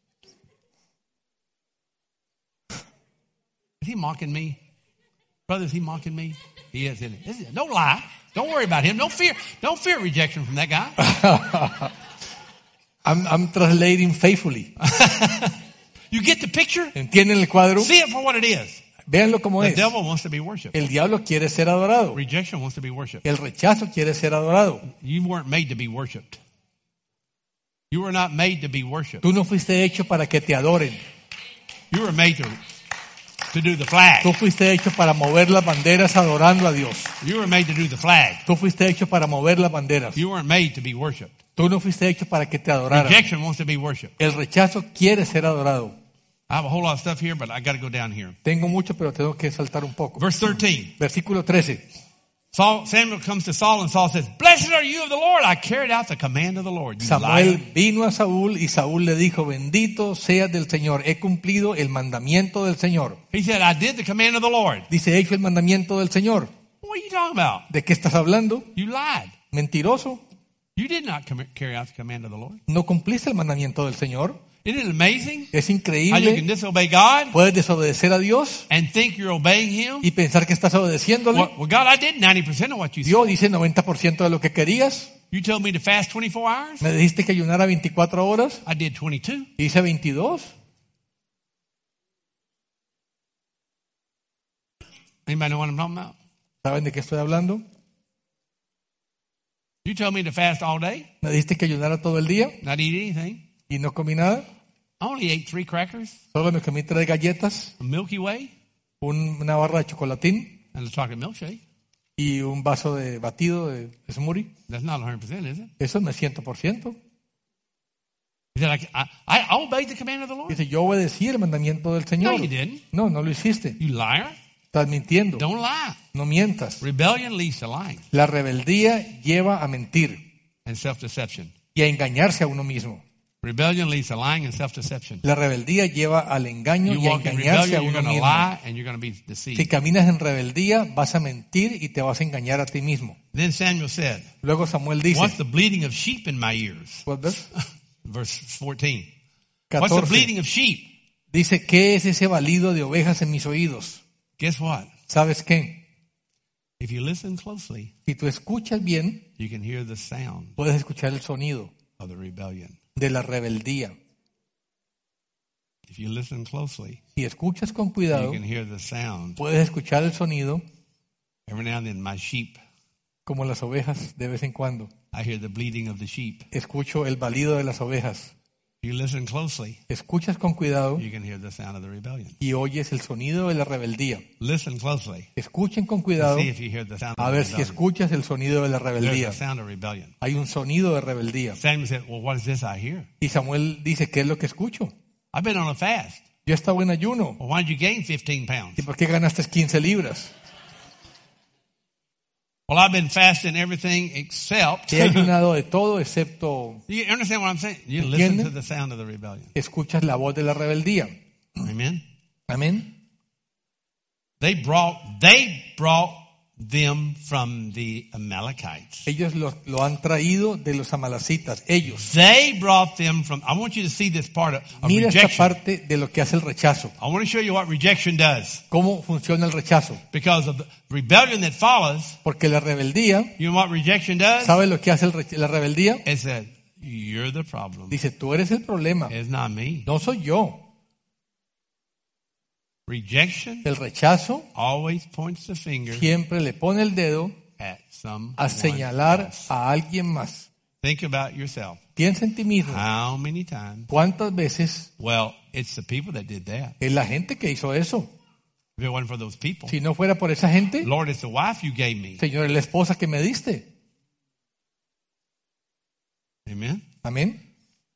S1: Is he mocking me? Brother, is he mocking me? He is, isn't he? Don't lie. Don't worry about him. Don't fear. Don't fear rejection from that guy.
S2: I'm, I'm translating faithfully.
S1: You get the picture?
S2: ¿Entienden el cuadro?
S1: See it for what it is.
S2: Véanlo como
S1: The
S2: es.
S1: devil wants to be worshipped.
S2: El diablo quiere ser adorado.
S1: Rejection wants to be worshipped.
S2: El rechazo quiere ser adorado.
S1: You weren't made to be worshipped. You were not made to be worshipped.
S2: Tú no fuiste hecho para que te adoren.
S1: You were made to, to do the flag.
S2: Tú fuiste hecho para mover las banderas adorando a Dios.
S1: You were made to do the flag.
S2: Tú fuiste hecho para mover las banderas.
S1: You weren't made to be worshipped.
S2: Tú no fuiste hecho para que te adoraran.
S1: Rejection wants to be worshipped.
S2: El rechazo quiere ser adorado.
S1: I have a whole lot of stuff here, but I got to go down here.
S2: Tengo mucho, pero tengo que saltar un poco.
S1: Verse thirteen.
S2: Versículo trece.
S1: Saul, Samuel comes to Saul and Saul says, "Blessed are you of the Lord. I carried out the command of the Lord." You
S2: Samuel
S1: liar.
S2: vino a Saúl y Saúl le dijo, bendito seas del Señor, he cumplido el mandamiento del Señor.
S1: He said, "I did the command of the Lord."
S2: Dice, he hecho el mandamiento del Señor.
S1: What are you talking about?
S2: ¿De qué estás hablando?
S1: You lied.
S2: Mentiroso.
S1: You did not com- carry out the command of the Lord.
S2: No cumpliste el mandamiento del Señor.
S1: Isn't it amazing
S2: Es
S1: how you
S2: increíble.
S1: can disobey God
S2: Puedes desobedecer a Dios
S1: and think you're obeying Him?
S2: y pensar que estás obedeciéndole.
S1: Well, well, God, I did ninety percent of what you said.
S2: Dios dice noventa por ciento de lo que querías.
S1: You told me to fast twenty-four hours.
S2: Me dijiste que ayunara veinticuatro horas.
S1: I did twenty-two.
S2: Hice veintidós.
S1: Anybody know what I'm talking about?
S2: ¿Saben de qué estoy hablando?
S1: You told me to fast all day,
S2: Me dijiste que ayunara todo el día
S1: not eat anything.
S2: y no comí nada.
S1: I only ate three crackers,
S2: Solo me comí tres galletas,
S1: a Milky Way,
S2: un- una barra de chocolatín
S1: and a chocolate milkshake.
S2: y un vaso de batido de smoothie.
S1: That's not one hundred percent, is it?
S2: Eso no es cien por ciento.
S1: He said, I, I, I obeyed the command of the Lord.
S2: Dice, yo obedecí el mandamiento del
S1: No,
S2: Señor.
S1: you didn't.
S2: No, no lo hiciste.
S1: You liar.
S2: Estás mintiendo.
S1: Don't lie.
S2: No mientas.
S1: Rebellion leads to lying
S2: La rebeldía lleva a mentir
S1: and self-deception.
S2: y a engañarse a uno mismo.
S1: Rebellion leads to lying and self-deception.
S2: La rebeldía lleva al engaño
S1: You
S2: y a
S1: walk in
S2: engañarse a
S1: rebellion, you're
S2: uno
S1: going to
S2: mismo.
S1: lie and you're going to be
S2: Si
S1: deceived.
S2: caminas en rebeldía, vas a mentir y te vas a engañar a ti mismo.
S1: Then Samuel said,
S2: Luego Samuel dice,
S1: what's the bleating of sheep in my ears?
S2: ¿cuál ves?
S1: Verse fourteen. What's the
S2: catorce.
S1: bleating of sheep?
S2: Dice, ¿qué es ese balido de ovejas en mis oídos?
S1: Guess what?
S2: ¿Sabes qué?
S1: If you listen closely,
S2: Si tú escuchas bien,
S1: you can hear the sound
S2: puedes escuchar el sonido
S1: of the rebellion.
S2: de la rebeldía.
S1: If you listen closely,
S2: Si escuchas con
S1: you
S2: cuidado,
S1: can hear the sound.
S2: puedes escuchar el sonido
S1: Every now and then, my sheep,
S2: como las ovejas de vez en cuando.
S1: I hear the bleating of the sheep.
S2: Escucho el balido de las ovejas.
S1: If you listen closely,
S2: Escuchas con cuidado
S1: you can hear the sound of the rebellion.
S2: y oyes el sonido de la rebeldía.
S1: Listen closely.
S2: Escuchen con cuidado
S1: See if you hear the sound
S2: a
S1: of
S2: ver
S1: the
S2: si
S1: rebellion.
S2: escuchas el sonido de la
S1: There's
S2: rebeldía.
S1: a sound of rebellion.
S2: Hay un sonido de rebeldía.
S1: Samuel said, well, what is this I hear?
S2: Y Samuel dice, ¿qué es lo que escucho?
S1: I've been on a fast.
S2: Yo estaba en ayuno.
S1: Well, why did you gain fifteen pounds?
S2: ¿Y por qué ganaste quince libras?
S1: Well, I've been fasting everything except.
S2: He ayunado de todo excepto
S1: You understand what I'm saying? You listen
S2: ¿Entiende?
S1: to the sound of the rebellion.
S2: escuchas la voz de la rebeldía.
S1: Amen.
S2: Amén.
S1: They brought they brought them from the Amalekites.
S2: Ellos lo, lo han traído de los amalacitas. Ellos.
S1: They brought them from. I want you to see this part of, of
S2: Mira esta
S1: rejection.
S2: parte de lo que hace el rechazo.
S1: I want to show you what rejection does.
S2: Cómo funciona el rechazo.
S1: Because of the rebellion that follows,
S2: Porque la rebeldía,
S1: you know what rejection does?
S2: ¿sabe lo que hace el re- la rebeldía?
S1: It said, you're the problem.
S2: Dice, tú eres el problema.
S1: It's not me.
S2: No soy yo.
S1: Rejection
S2: El rechazo
S1: always points the finger
S2: siempre le pone el dedo
S1: at someone
S2: a señalar
S1: else.
S2: a alguien más.
S1: Think about yourself.
S2: Piensa en ti mismo.
S1: How many times?
S2: ¿Cuántas veces
S1: Well, it's the people that did that.
S2: es la gente que hizo eso?
S1: If it wasn't for those people.
S2: Si no fuera por esa gente,
S1: Lord, it's the wife you gave me.
S2: Señor, es la esposa que me diste.
S1: Amen.
S2: Amén.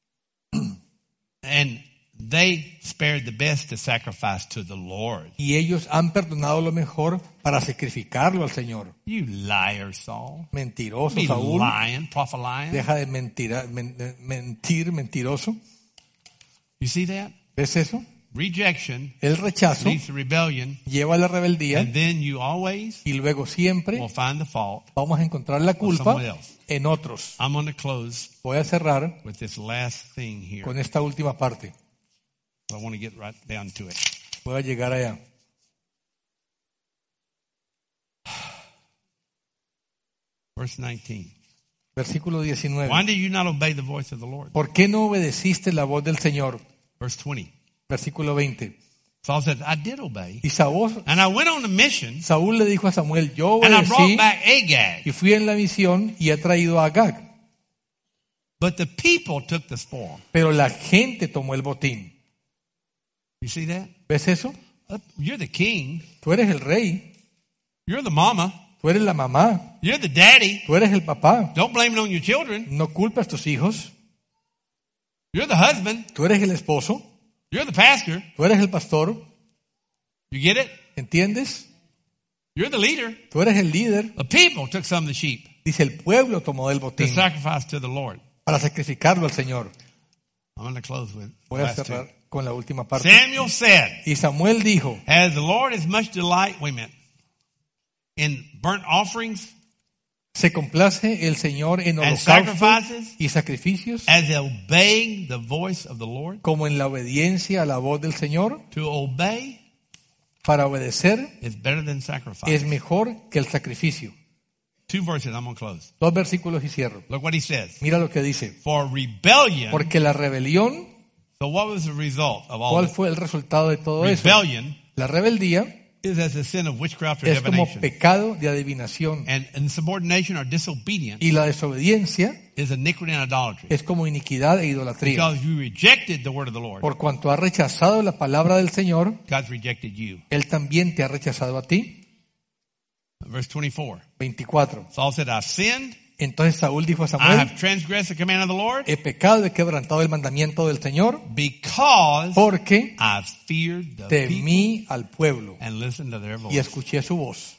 S1: And they spared the best to sacrifice to the Lord.
S2: Y ellos han perdonado lo mejor para sacrificarlo al Señor.
S1: You liar, Saul.
S2: Mentiroso,
S1: Be
S2: Saúl.
S1: lying, prophet lying.
S2: Deja de mentira- men- mentir, mentiroso.
S1: You see that?
S2: ¿Ves eso?
S1: rejection
S2: El rechazo
S1: leads to rebellion,
S2: lleva a la rebeldía
S1: and then you always
S2: y luego siempre
S1: will find the fault.
S2: vamos a encontrar la culpa
S1: someone else.
S2: en otros.
S1: I'm going to close
S2: Voy a cerrar
S1: with this last thing here.
S2: con esta última parte.
S1: I want to get right down to it.
S2: Voy a llegar allá.
S1: Verse nineteen.
S2: Versículo diecinueve.
S1: Why did you not obey the voice of the Lord?
S2: ¿Por qué no obedeciste la voz del Señor?
S1: Verse twenty.
S2: Versículo veinte.
S1: Saul said, I did obey.
S2: Y Saúl,
S1: And I went on a mission,
S2: Saúl le dijo a Samuel, yo
S1: and I brought
S2: obedecí
S1: back Agag.
S2: y fui en la misión y he traído a Agag.
S1: But the people took the spoil.
S2: Pero la gente tomó el botín.
S1: You see that?
S2: ¿Ves eso?
S1: Uh, You're the king.
S2: Tú eres el rey,
S1: You're the mama.
S2: tú eres la mamá,
S1: You're the daddy.
S2: tú eres el papá.
S1: Don't blame it on your children.
S2: No culpes a tus hijos,
S1: You're the husband.
S2: tú eres el esposo,
S1: You're the pastor.
S2: tú eres el pastor,
S1: You get it?
S2: ¿entiendes?
S1: You're the leader.
S2: Tú eres el líder.
S1: The people took some of the sheep
S2: Dice, el pueblo tomó del
S1: to
S2: botín
S1: sacrifice to the Lord.
S2: para sacrificarlo al Señor.
S1: I'm going to close with
S2: Voy a
S1: last two.
S2: cerrar con la última parte.
S1: Samuel said,
S2: Y Samuel dijo,
S1: as the Lord has much delight, wait a minute, in burnt offerings,
S2: se complace el Señor en
S1: and
S2: holocaustos
S1: sacrifices,
S2: y sacrificios,
S1: as obeying the voice of the Lord.
S2: como en la obediencia a la voz del Señor.
S1: To obey
S2: Para obedecer
S1: is better than sacrifice.
S2: es mejor que el sacrificio.
S1: Two verses, I'm going to close.
S2: Dos versículos y cierro.
S1: Look what he says.
S2: Mira lo que dice.
S1: For rebellion,
S2: Porque la rebelión,
S1: so what was the result of all
S2: ¿cuál
S1: this?
S2: fue el resultado de todo eso?
S1: Rebellion
S2: La rebeldía
S1: is as a sin of witchcraft or
S2: es como
S1: divination.
S2: pecado de adivinación.
S1: And insubordination or disobedience
S2: Y la desobediencia
S1: is iniquity and idolatry.
S2: es como iniquidad e idolatría.
S1: Because you rejected the word of the Lord,
S2: Por cuanto has rechazado la palabra del Señor,
S1: God's rejected you.
S2: Él también te ha rechazado a ti.
S1: Verse twenty-four.
S2: veinticuatro.
S1: Saul said, I've sinned.
S2: Entonces Saúl dijo a
S1: I
S2: Samuel,
S1: have transgressed the command of the Lord
S2: he pecado, he quebrantado el mandamiento del Señor,
S1: because
S2: porque
S1: I've feared the people
S2: temí al pueblo
S1: and listened to their
S2: y
S1: voice.
S2: escuché su voz.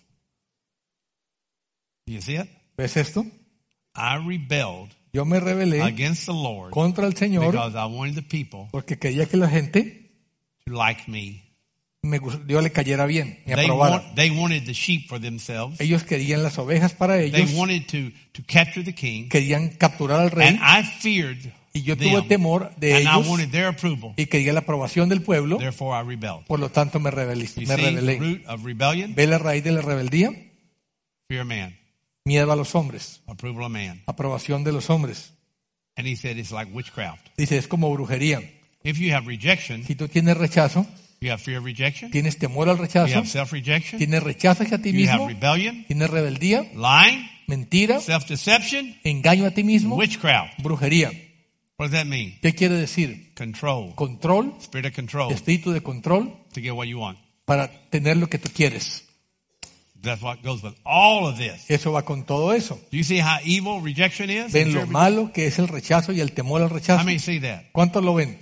S1: Do you see it?
S2: ¿Ves esto?
S1: I rebelled
S2: Yo me rebelé
S1: against the Lord
S2: contra el Señor
S1: because I wanted the people
S2: porque quería que la gente
S1: to like me.
S2: me, gust- yo le cayera bien, me
S1: They,
S2: aprobara.
S1: want, they wanted the sheep for themselves.
S2: Ellos querían las ovejas para
S1: They
S2: ellos,
S1: wanted to, to capture the king.
S2: querían capturar al rey
S1: And I feared
S2: y yo tuve
S1: them.
S2: temor de
S1: And I
S2: ellos
S1: wanted their approval.
S2: y quería la aprobación del pueblo,
S1: Therefore I rebelled.
S2: por lo tanto me rebelé.
S1: You
S2: Me
S1: see the
S2: rebelé.
S1: root of rebellion?
S2: ¿Ve la raíz de la rebeldía?
S1: Fear of man.
S2: Miedo a los hombres,
S1: Approval of man.
S2: aprobación de los hombres.
S1: And he said it's like witchcraft.
S2: Dice, es como brujería.
S1: If you have rejection,
S2: Si tú tienes rechazo,
S1: you have fear of rejection.
S2: tienes temor al
S1: You
S2: rechazo,
S1: have self-rejection.
S2: tienes rechazo hacia ti
S1: You have
S2: mismo,
S1: rebellion,
S2: tienes rebeldía,
S1: lying,
S2: mentira,
S1: self-deception,
S2: engaño a ti mismo,
S1: witchcraft.
S2: brujería.
S1: What does that mean?
S2: ¿Qué quiere decir?
S1: Control.
S2: Control,
S1: Spirit of control
S2: espíritu de control
S1: to get what you want.
S2: para tener lo que tú quieres.
S1: That's what goes with all of this.
S2: Eso va con todo eso.
S1: Do you see how evil rejection is?
S2: Ven lo malo que es el rechazo y el temor al
S1: How
S2: rechazo.
S1: many see that?
S2: ¿Cuántos lo ven?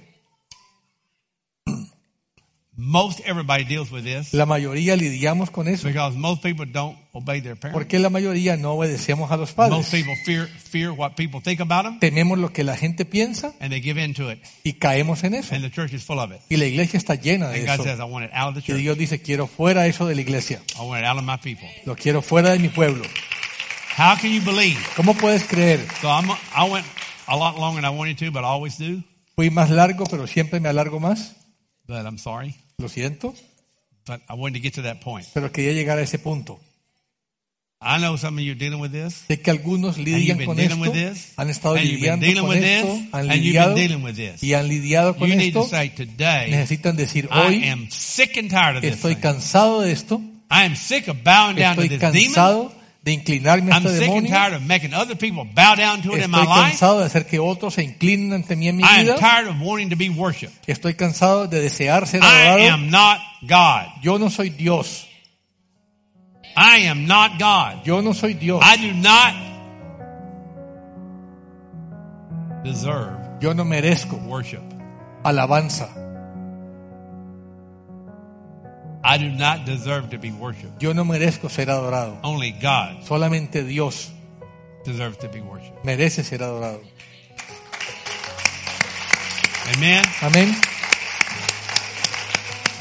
S1: Most everybody deals with this
S2: La mayoría lidiamos con eso.
S1: because most people don't obey their parents.
S2: Porque la mayoría no obedecemos a los padres.
S1: Most people fear fear what people think about them,
S2: Tememos lo que la gente piensa
S1: and they give in to it.
S2: y caemos en eso.
S1: And the church is full of it.
S2: Y la iglesia está llena de
S1: And God
S2: eso.
S1: says, I want it out of the
S2: Y
S1: church.
S2: Dios dice, quiero fuera eso de la iglesia.
S1: I want it out of my people.
S2: Lo quiero fuera de mi pueblo.
S1: How can you believe?
S2: ¿Cómo puedes creer?
S1: So I'm, I went a lot longer than I wanted to, but I always do.
S2: Fui más largo, pero siempre me alargo más.
S1: But I'm sorry.
S2: Lo siento,
S1: But I wanted to get to that point.
S2: pero quería llegar a ese punto.
S1: I know some of you are dealing with this.
S2: Sé que algunos
S1: And
S2: lidian
S1: you've been
S2: con
S1: dealing
S2: esto,
S1: with this.
S2: han estado
S1: And you've been
S2: lidiando
S1: dealing
S2: con
S1: with
S2: esto,
S1: this.
S2: han
S1: And you've
S2: lidiado
S1: been dealing with this.
S2: y han lidiado con
S1: You need to
S2: esto.
S1: say today,
S2: Necesitan decir,
S1: I
S2: hoy
S1: am sick and tired of this
S2: estoy
S1: thing.
S2: cansado de esto,
S1: I am sick of bowing down to
S2: estoy
S1: this demon.
S2: cansado de inclinarme a
S1: I'm
S2: este
S1: sick and
S2: demonio,
S1: tired of making other people bow down to it in my
S2: estoy
S1: life.
S2: cansado de hacer que otros se inclinen ante mí en mi
S1: I am
S2: vida,
S1: tired of wanting to be worshipped.
S2: estoy cansado de desear ser
S1: I
S2: adorado.
S1: am not God.
S2: Yo no soy Dios,
S1: I am not God.
S2: yo no soy Dios,
S1: I do not deserve
S2: yo no merezco
S1: worship.
S2: alabanza,
S1: I do not deserve to be worshipped.
S2: yo no merezco ser adorado.
S1: Only God
S2: Solamente Dios
S1: deserves to be worshipped.
S2: merece ser adorado.
S1: Amen.
S2: Amén.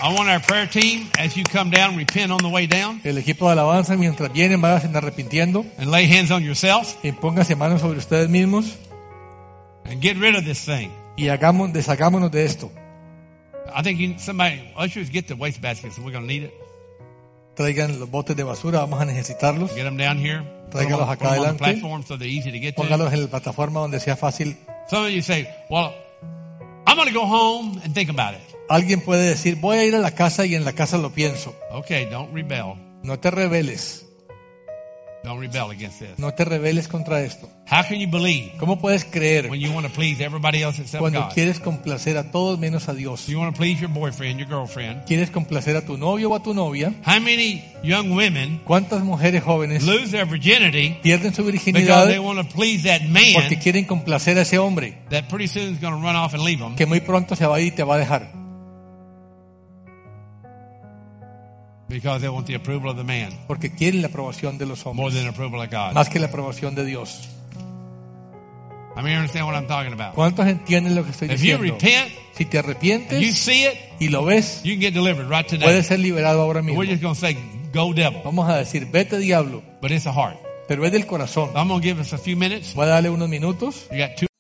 S1: I want our prayer team, as you come down, repent on the way down
S2: El equipo de alabanza, mientras vienen, vayan arrepintiendo
S1: and lay hands on yourself
S2: y pónganse manos sobre ustedes mismos
S1: and get rid of this thing.
S2: y hagamos, deshagámonos de esto.
S1: I think you, somebody, ushers, get the waste baskets. We're going to need it.
S2: Traigan los botes de basura, vamos a necesitarlos.
S1: Get them down here. Put them,
S2: Tráigalos
S1: on,
S2: acá
S1: put them on the
S2: adelante.
S1: platform so they're easy to get to.
S2: Póngalos en la plataforma donde sea fácil.
S1: Some of you say, well, I'm going to go home and think about it.
S2: Alguien puede decir, voy a ir a la casa y en la casa lo pienso.
S1: Okay, don't rebel.
S2: No te rebeles,
S1: Don't rebel against this.
S2: no te rebeles contra esto.
S1: How can you believe
S2: ¿Cómo puedes creer
S1: when you want to please everybody else except
S2: cuando
S1: God?
S2: quieres complacer a todos menos a Dios?
S1: You want to please your boyfriend, your girlfriend.
S2: ¿Quieres complacer a tu novio o a tu novia?
S1: How many young women
S2: ¿Cuántas mujeres jóvenes
S1: lose their virginity
S2: pierden su
S1: because
S2: virginidad
S1: they want to please that
S2: porque
S1: man
S2: quieren complacer a ese hombre
S1: that pretty soon is going to run off and leave them?
S2: que muy pronto se va a ir y te va a dejar?
S1: Because they want the approval of the man
S2: Porque quieren la aprobación de los
S1: more
S2: hombres
S1: than the approval of God.
S2: más que la aprobación de Dios.
S1: I mean, you understand what I'm talking about?
S2: ¿Cuántos entienden lo que estoy
S1: If you
S2: diciendo?
S1: repent,
S2: Si te
S1: and you
S2: arrepientes
S1: see it,
S2: y lo ves,
S1: you can get delivered right today.
S2: puedes ser liberado ahora
S1: We're
S2: mismo.
S1: just going to say, go devil.
S2: Vamos a decir, vete diablo,
S1: But it's a heart.
S2: pero es del corazón.
S1: I'm going to give us a few minutes.
S2: Voy a darle unos minutos.
S1: You got two